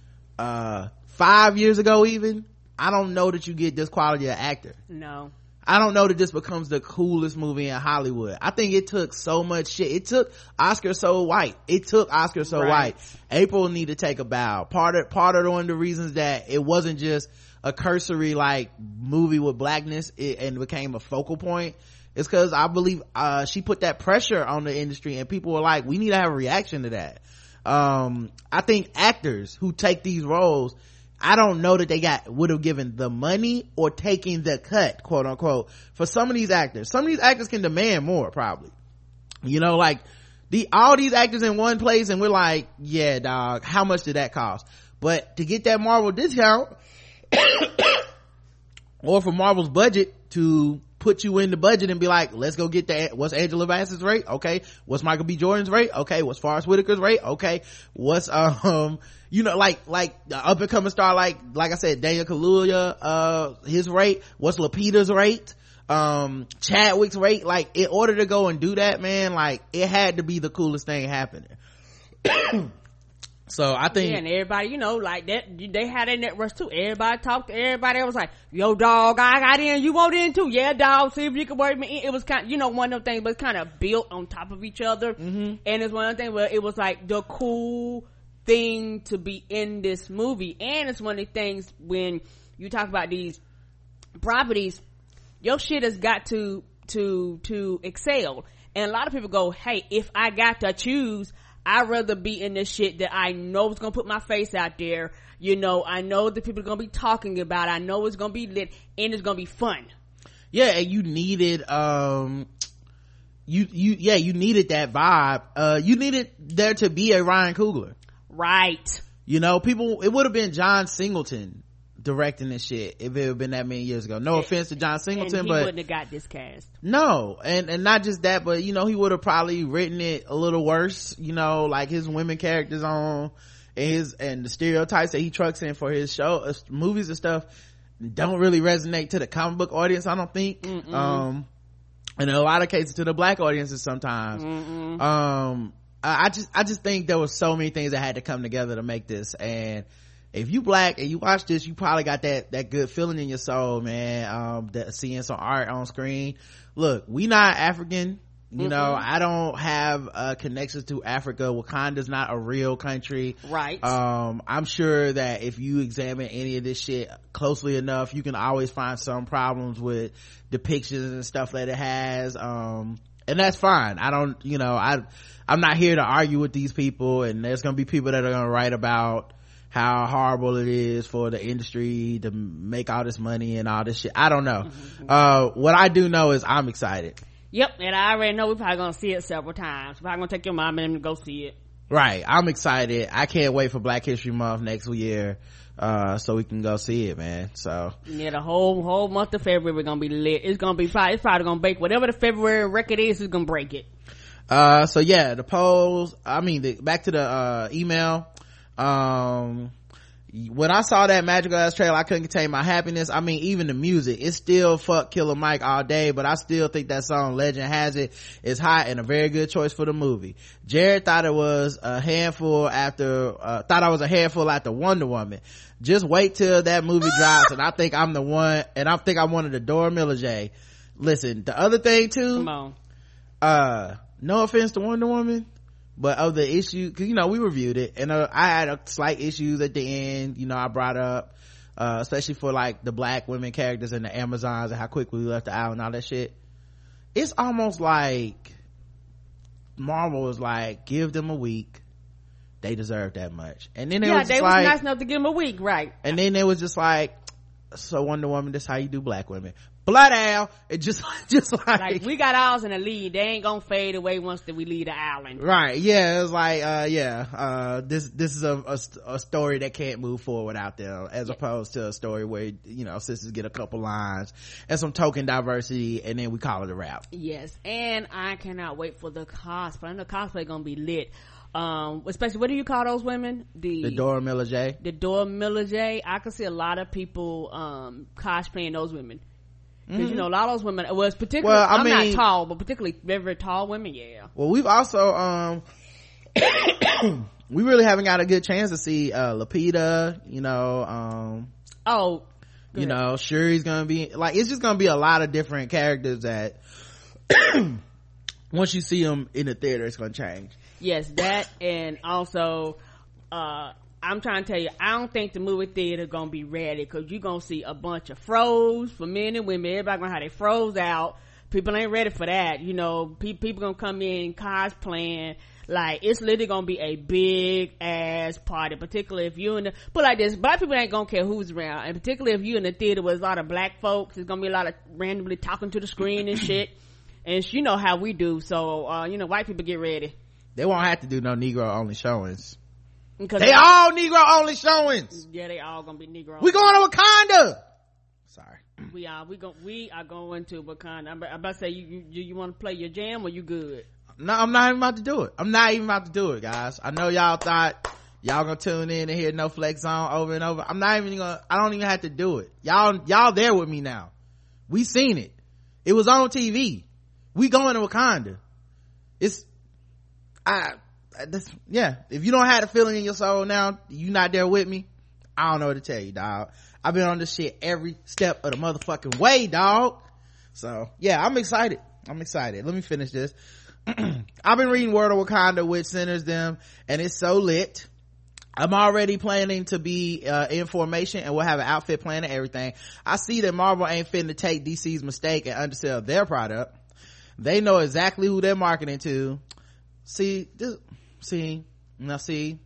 Speaker 2: 5 years ago even, I don't know that you get this quality of actor.
Speaker 3: No,
Speaker 2: I don't know that this becomes the coolest movie in Hollywood. I think it took so much shit. It took Oscar So White. White. April need to take a bow. Part of one of the reasons that it wasn't just a cursory like movie with blackness and became a focal point is because I believe she put that pressure on the industry and people were like, we need to have a reaction to that. I think actors who take these roles, I don't know that they would have given the money or taking the cut, quote unquote, for some of these actors. Some of these actors can demand more, probably. You know, like all these actors in one place, and we're like, yeah, dog, how much did that cost? But to get that Marvel discount, or for Marvel's budget to put you in the budget and be like, let's go get that. What's Angela Bassett's rate? Okay. What's Michael B. Jordan's rate? Okay. What's Forrest Whitaker's rate? Okay. What's you know, like the up and coming star, like I said, Daniel Kaluuya, his rate. What's Lupita's rate? Chadwick's rate. Like, in order to go and do that, man, like, it had to be the coolest thing happening. So I think,
Speaker 3: yeah, and everybody, you know, like that, they had their networks too. Everybody talked to everybody. It was like, yo, dog, I got in, you want in too? Yeah, dog, see if you can work me in. It was kind of, you know, one of them things, but kind of built on top of each other. And it's one of the things where it was like the cool thing to be in this movie. And it's one of the things when you talk about these properties, your shit has got to excel. And a lot of people go, hey, if I got to choose, I'd rather be in this shit that I know is gonna put my face out there. You know, I know that people are gonna be talking about it. I know it's gonna be lit and it's gonna be fun.
Speaker 2: Yeah, and you needed you needed that vibe. You needed there to be a Ryan Coogler.
Speaker 3: Right.
Speaker 2: You know, it would have been John Singleton directing this shit if it had been that many years ago. No offense to John Singleton,
Speaker 3: and he
Speaker 2: but
Speaker 3: wouldn't have got this cast.
Speaker 2: No, and not just that, but you know, he would have probably written it a little worse, you know, like his women characters and the stereotypes that he trucks in for his show, movies and stuff don't really resonate to the comic book audience, I don't think. And in a lot of cases to the black audiences sometimes. I just think there was so many things that had to come together to make this. And if you black and you watch this, you probably got that good feeling in your soul, man. That seeing some art on screen. Look, we not African, you know, I don't have connections to Africa. Wakanda's not a real country,
Speaker 3: right?
Speaker 2: I'm sure that if you examine any of this shit closely enough, you can always find some problems with depictions and stuff that it has, and that's fine. I don't, you know, I'm not here to argue with these people, and there's gonna be people that are gonna write about how horrible it is for the industry to make all this money and all this shit. I don't know. What I do know is I'm excited.
Speaker 3: Yep, and I already know we're probably gonna see it several times. We're probably gonna take your mom and them to go see it.
Speaker 2: Right, I'm excited. I can't wait for Black History Month next year, so we can go see it, man. So
Speaker 3: yeah, the whole month of February we're gonna be lit. It's probably gonna break whatever the February record is. It's gonna break it.
Speaker 2: So yeah, the polls. I mean, back to the email. When I saw that Magical Ass trailer, I couldn't contain my happiness. I mean, even the music, it's still fuck Killer Mike all day, but I still think that song Legend Has It is hot and a very good choice for the movie. Jared thought I was a handful after Wonder Woman. Just wait till that movie drops, and I think I'm the one, and I think I'm one of the Dora Milaje. Listen, the other thing too,
Speaker 3: come on,
Speaker 2: no offense to Wonder Woman, but of the issue, cause you know, we reviewed it, and I had a slight issues at the end, you know, I brought up, especially for like the black women characters and the Amazons and how quickly we left the island and all that shit. It's almost like Marvel was like, give them a week, they deserve that much. And then they was
Speaker 3: nice enough to give them a week, right?
Speaker 2: And then it was just like, so Wonder Woman, this how you do black women. Blood Owl, it just like
Speaker 3: we got ours in the lead. They ain't gonna fade away once that we leave the island.
Speaker 2: Right, yeah, it was like this is a story that can't move forward without them, as opposed to a story where, you know, sisters get a couple lines and some token diversity and then we call it a wrap.
Speaker 3: Yes, and I cannot wait for the cosplay. I know cosplay gonna be lit. Especially, what do you call those women? The
Speaker 2: Dora Milaje.
Speaker 3: The Dora Milaje. I can see a lot of people cosplaying those women. Because you know, a lot of those women was particularly, I'm not tall, but particularly very, very tall women. Yeah.
Speaker 2: Well, we've also we really haven't got a good chance to see Lupita, you know, you know, Shuri's gonna be like, it's just gonna be a lot of different characters that once you see them in the theater, it's gonna change.
Speaker 3: Yes, that, and also I'm trying to tell you, I don't think the movie theater gonna be ready, because you're gonna see a bunch of froze for men and women. Everybody gonna have they froze out. People ain't ready for that. You know, people gonna come in cosplaying. Like, it's literally gonna be a big ass party, particularly if you're put like this, black people ain't gonna care who's around, and particularly if you're in the theater with a lot of black folks, there's gonna be a lot of randomly talking to the screen and shit. And you know how we do, so you know, white people get ready.
Speaker 2: They won't have to do no Negro only showings.
Speaker 3: Because
Speaker 2: they all Negro only showings.
Speaker 3: Yeah, they all gonna be Negro.
Speaker 2: We going to Wakanda. Sorry.
Speaker 3: We are going to Wakanda. I'm about to say, you want to play your jam, or you good?
Speaker 2: No, I'm not even about to do it. I'm not even about to do it, guys. I know y'all thought y'all gonna tune in and hear No Flex Zone over and over. I'm not even gonna, I don't even have to do it. Y'all there with me now. We seen it. It was on TV. We going to Wakanda. If you don't have the feeling in your soul now, you not there with me, I don't know what to tell you, dog. I've been on this shit every step of the motherfucking way, dog. So yeah, I'm excited. Let me finish this. I've been reading World of Wakanda, which centers them, and it's so lit. I'm already planning to be in formation, and we'll have an outfit plan and everything. I see that Marvel ain't finna to take DC's mistake and undersell their product. They know exactly who they're marketing to. Now see,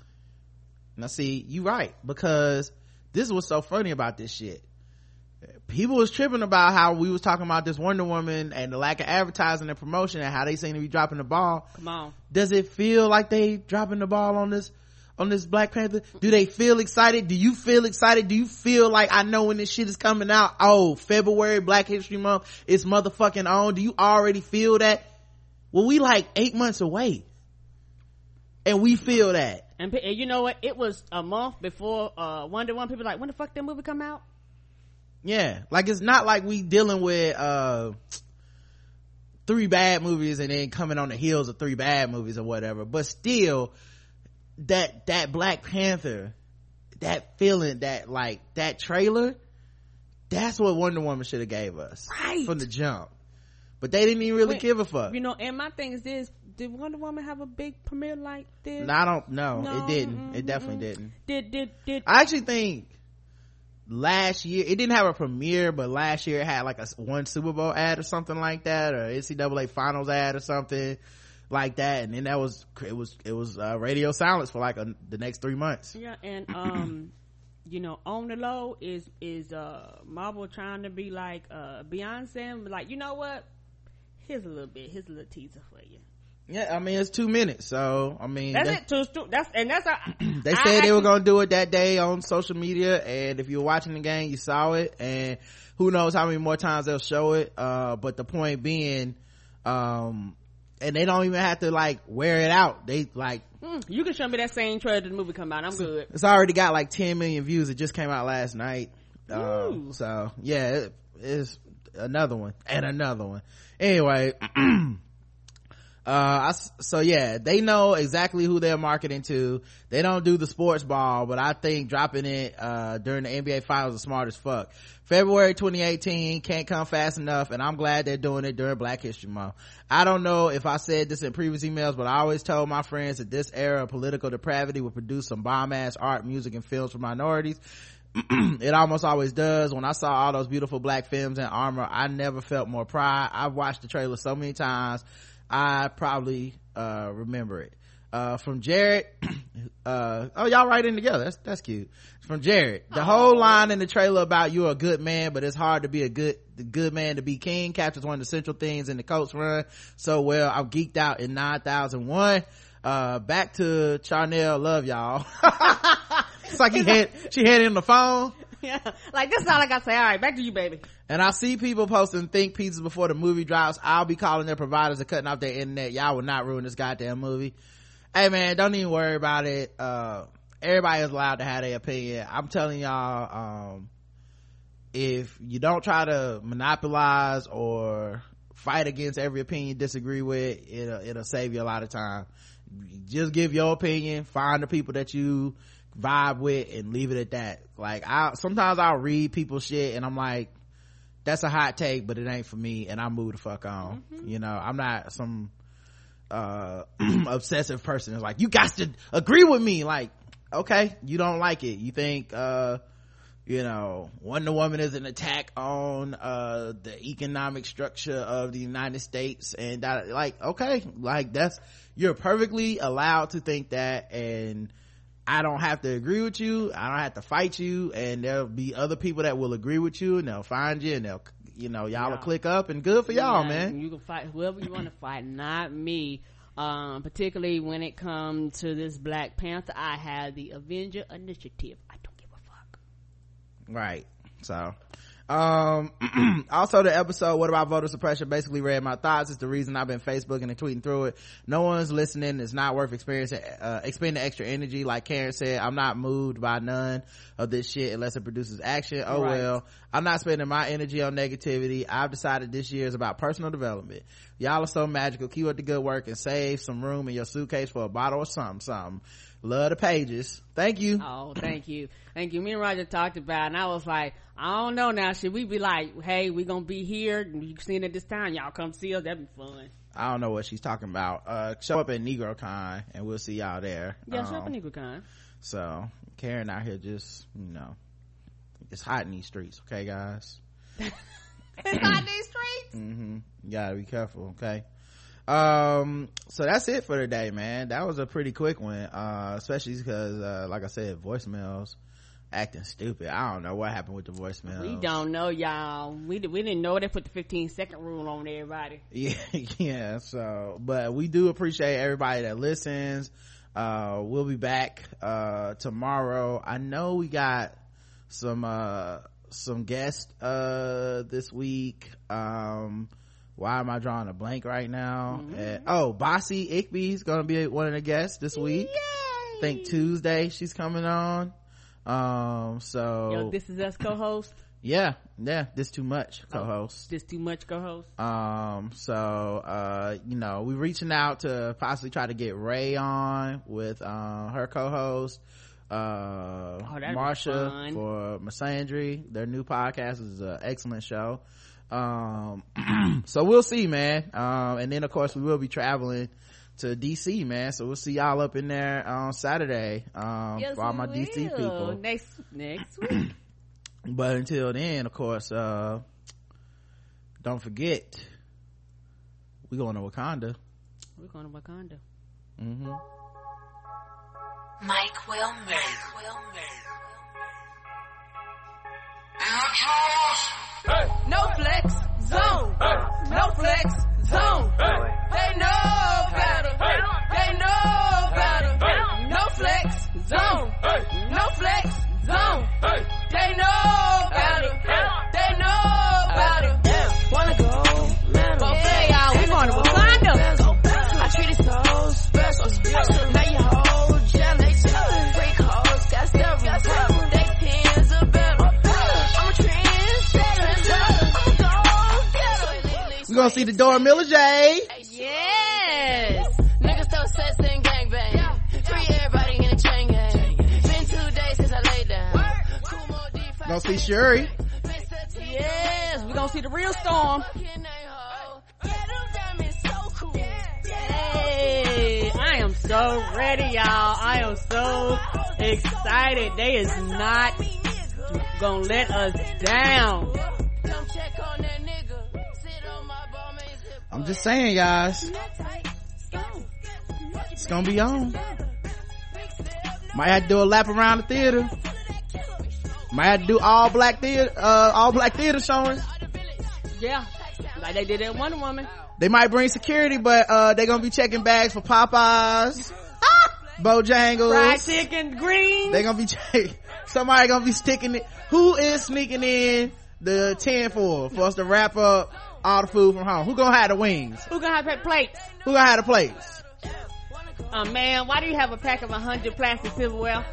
Speaker 2: you right, because this is what's so funny about this shit. people was tripping about how we was talking about this Wonder Woman and the lack of advertising and promotion and how they seem to be dropping the ball.
Speaker 3: Come on.
Speaker 2: Does it feel like they dropping the ball on this Black Panther? Do they feel excited? Do you feel excited? Do you feel like, I know when this shit is coming out, oh, February, Black History Month, it's motherfucking on? Do you already feel that? Well, we like 8 months away. And we feel that.
Speaker 3: And you know what? It was a month before Wonder Woman. People like, when the fuck that movie come out?
Speaker 2: Yeah. Like, it's not like we dealing with 3 bad movies and then coming on the heels of 3 bad movies or whatever. But still, that Black Panther, that feeling, that trailer, that's what Wonder Woman should have gave us.
Speaker 3: Right.
Speaker 2: From the jump. But they didn't even really give a fuck.
Speaker 3: You know, and my thing is this, did Wonder Woman have a big premiere like this?
Speaker 2: No, I don't know. No, it didn't. It definitely didn't.
Speaker 3: Did
Speaker 2: I actually think last year, it didn't have a premiere, but last year it had like one Super Bowl ad or something like that, or NCAA finals ad or something like that, and then it was radio silence for like the next 3 months.
Speaker 3: Yeah. And you know, on the low is Marvel trying to be like Beyonce, like, you know what, here's a little teaser for you.
Speaker 2: Yeah, I mean, it's 2 minutes, so I mean,
Speaker 3: that's it.
Speaker 2: They said they were gonna do it that day on social media, and if you were watching the game, you saw it, and who knows how many more times they'll show it. But the point being, and they don't even have to like wear it out. They like,
Speaker 3: you can show me that same trailer the movie come out, I'm good.
Speaker 2: It's already got like 10 million views. It just came out last night. So yeah, it's another one and another one. Anyway, so yeah, they know exactly who they're marketing to. They don't do the sports ball, but I think dropping it during the NBA finals is smart as fuck. February 2018 can't come fast enough, and I'm glad they're doing it during Black History Month. I don't know if I said this in previous emails, but I always told my friends that this era of political depravity would produce some bomb ass art, music, and films for minorities. It almost always does. When I saw all those beautiful black femmes in armor, I never felt more pride. I've watched the trailer so many times, I probably remember it. From Jared, oh, y'all writing together, that's cute. From Jared, the whole line in the trailer about you're a good man but it's hard to be the good man to be king captures one of the central things in the Colts run so well. I'm geeked out in 9001. Back to Charnel, love y'all. It's like she had him the phone.
Speaker 3: Yeah, like this is all I gotta say. All right, back to you, baby.
Speaker 2: And I see people posting think pieces before the movie drops. I'll be calling their providers and cutting off their internet. Y'all will not ruin this goddamn movie. Hey man, don't even worry about it. Everybody is allowed to have their opinion. I'm telling y'all, if you don't try to monopolize or fight against every opinion you disagree with, it'll save you a lot of time. Just give your opinion, find the people that you vibe with, and leave it at that. Like, sometimes I'll read people's shit and I'm like, that's a hot take, but it ain't for me, and I move the fuck on. You know, I'm not some obsessive person that's like, you got to agree with me. Like, okay, you don't like it, you think you know, Wonder Woman is an attack on the economic structure of the United States, and that, like, okay, like, you're perfectly allowed to think that, and I don't have to agree with you, I don't have to fight you, and there'll be other people that will agree with you, and they'll find you, and they'll, you know, y'all will click up, and good for y'all, man.
Speaker 3: You can fight whoever you want to fight, not me. Particularly when it comes to this Black Panther, I have the Avenger Initiative. I don't give a fuck.
Speaker 2: Right. So also the episode What About Voter Suppression basically read my thoughts. It's the reason I've been Facebooking and tweeting through it. No one's listening. It's not worth expending extra energy. Like Karen said, I'm not moved by none of this shit unless it produces action. Oh, right. Well, I'm not spending my energy on negativity. I've decided this year is about personal development. Y'all are so magical. Keep up the good work and save some room in your suitcase for a bottle or something. Love the pages. Thank you.
Speaker 3: Oh, thank you. Thank you. Me and Roger talked about it, and I was like, I don't know now. Should we be like, hey, we gonna be here, you seen it this time, y'all come see us? That'd be fun.
Speaker 2: I don't know what she's talking about. Show up at NegroCon and we'll see y'all there.
Speaker 3: Yeah, show up at NegroCon.
Speaker 2: So Karen out here just, you know, it's hot in these streets, okay guys?
Speaker 3: It's hot in these streets.
Speaker 2: You gotta be careful, okay? So that's it for today, man. That was a pretty quick one, especially because like I said, voicemails acting stupid. I don't know what happened with the voicemail.
Speaker 3: We don't know, y'all. We didn't know they put the 15-second rule on everybody.
Speaker 2: Yeah. So, but we do appreciate everybody that listens. We'll be back tomorrow. I know we got some guests this week. Why am I drawing a blank right now? Bossy Igby's gonna be one of the guests this week. Yay! I think Tuesday she's coming on. So
Speaker 3: This Is Us co-host.
Speaker 2: Yeah, This Too Much co-host.
Speaker 3: This Too Much co-host.
Speaker 2: We're reaching out to possibly try to get Ray on with her co-host. Marsha for Misandry. Their new podcast is an excellent show. So we'll see, man. And then of course we will be traveling to DC, man, so we'll see y'all up in there on Saturday
Speaker 3: yes,
Speaker 2: for all my DC people
Speaker 3: next week.
Speaker 2: But until then, of course, don't forget we're going to Wakanda. Mm-hmm.
Speaker 6: Mike Wilmer.
Speaker 8: Hey. No flex zone. Hey. No flex zone. Hey. They know better. Hey. They know better. Hey. No flex zone. Hey. No flex zone. Hey. They know better. Hey. They know better. Yeah. Wanna go metal.
Speaker 3: Okay, y'all, we going to Wakanda.
Speaker 8: I treat it so special. Now you hold jealous. Freak hoes got several. They pins are better. I'm a trendsetter.
Speaker 2: We're gonna see the Dora Milaje.
Speaker 3: Yes.
Speaker 8: Niggas throw sets and gangbang. Free everybody in a chain gang. Been 2 days since I laid down.
Speaker 2: Gonna see Shuri.
Speaker 3: Yes, we're gonna see the real Storm. Hey, I am so ready, y'all. I am so excited. They is not gonna let us down.
Speaker 2: I'm just saying, guys, it's gonna be on. Might have to do a lap around the theater. Might have to do all black theater showings.
Speaker 3: Yeah, like they did at Wonder Woman.
Speaker 2: They might bring security, but they're gonna be checking bags for Popeyes, Bojangles,
Speaker 3: fried chicken, green.
Speaker 2: They're gonna be somebody gonna be sticking it. Who is sneaking in the 10 for us to wrap up all the food from home? Who gonna have the wings?
Speaker 3: Who gonna have plates?
Speaker 2: Who gonna have the plates?
Speaker 3: Man, why do you have a pack of 100 plastic silverware?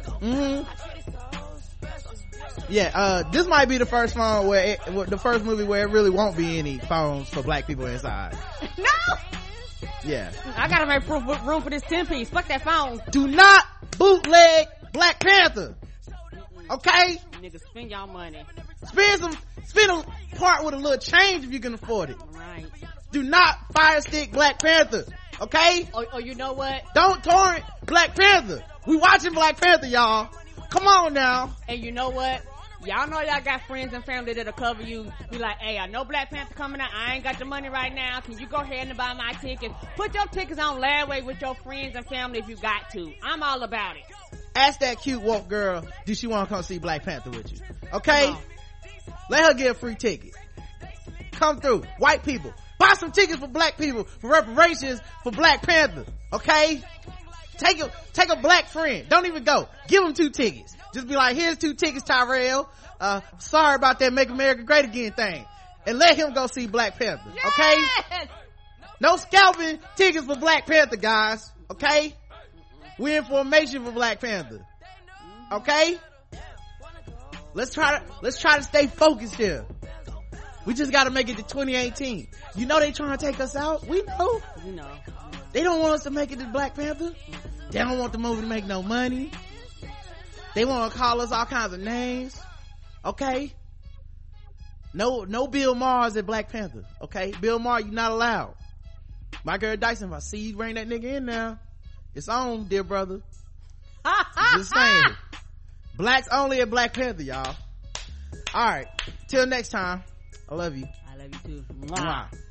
Speaker 2: Yeah, this might be the first phone the first movie where it really won't be any phones for black people inside.
Speaker 3: No!
Speaker 2: Yeah.
Speaker 3: I gotta make room for this 10-piece. Fuck that phone.
Speaker 2: Do not bootleg Black Panther. Okay?
Speaker 3: Niggas, spend y'all money.
Speaker 2: Spend a part with a little change if you can afford it.
Speaker 3: Right.
Speaker 2: Do not fire stick Black Panther. Okay?
Speaker 3: Or you know what?
Speaker 2: Don't torrent Black Panther. We watching Black Panther, y'all. Come on now.
Speaker 3: And you know what? Y'all know y'all got friends and family that'll cover you. Be like, hey, I know Black Panther coming out. I ain't got the money right now. Can you go ahead and buy my tickets? Put your tickets on Ladway with your friends and family if you got to. I'm all about it.
Speaker 2: Ask that cute woke girl, do she want to come see Black Panther with you? Okay? Let her get a free ticket. Come through. White people. Buy some tickets for black people for reparations for Black Panther. Okay? Take a black friend. Don't even go. Give them 2 tickets. Just be like, here's 2 tickets, Tyrell. Sorry about that Make America Great Again thing. And let him go see Black Panther. Okay?
Speaker 3: Yes!
Speaker 2: No scalping tickets for Black Panther, guys. Okay? We're in formation for Black Panther. Okay? Let's try to stay focused here. We just gotta make it to 2018. You know they trying to take us out. We know.
Speaker 3: You know.
Speaker 2: They don't want us to make it to Black Panther. They don't want the movie to make no money. They want to call us all kinds of names. Okay? No Bill Maher at Black Panther. Okay? Bill Maher, you're not allowed. Michael Dyson, if I see you bring that nigga in now, it's on, dear brother. Just saying. Blacks only at Black Panther, y'all. Alright. Till next time. I love you.
Speaker 3: I love you too.
Speaker 2: Mwah.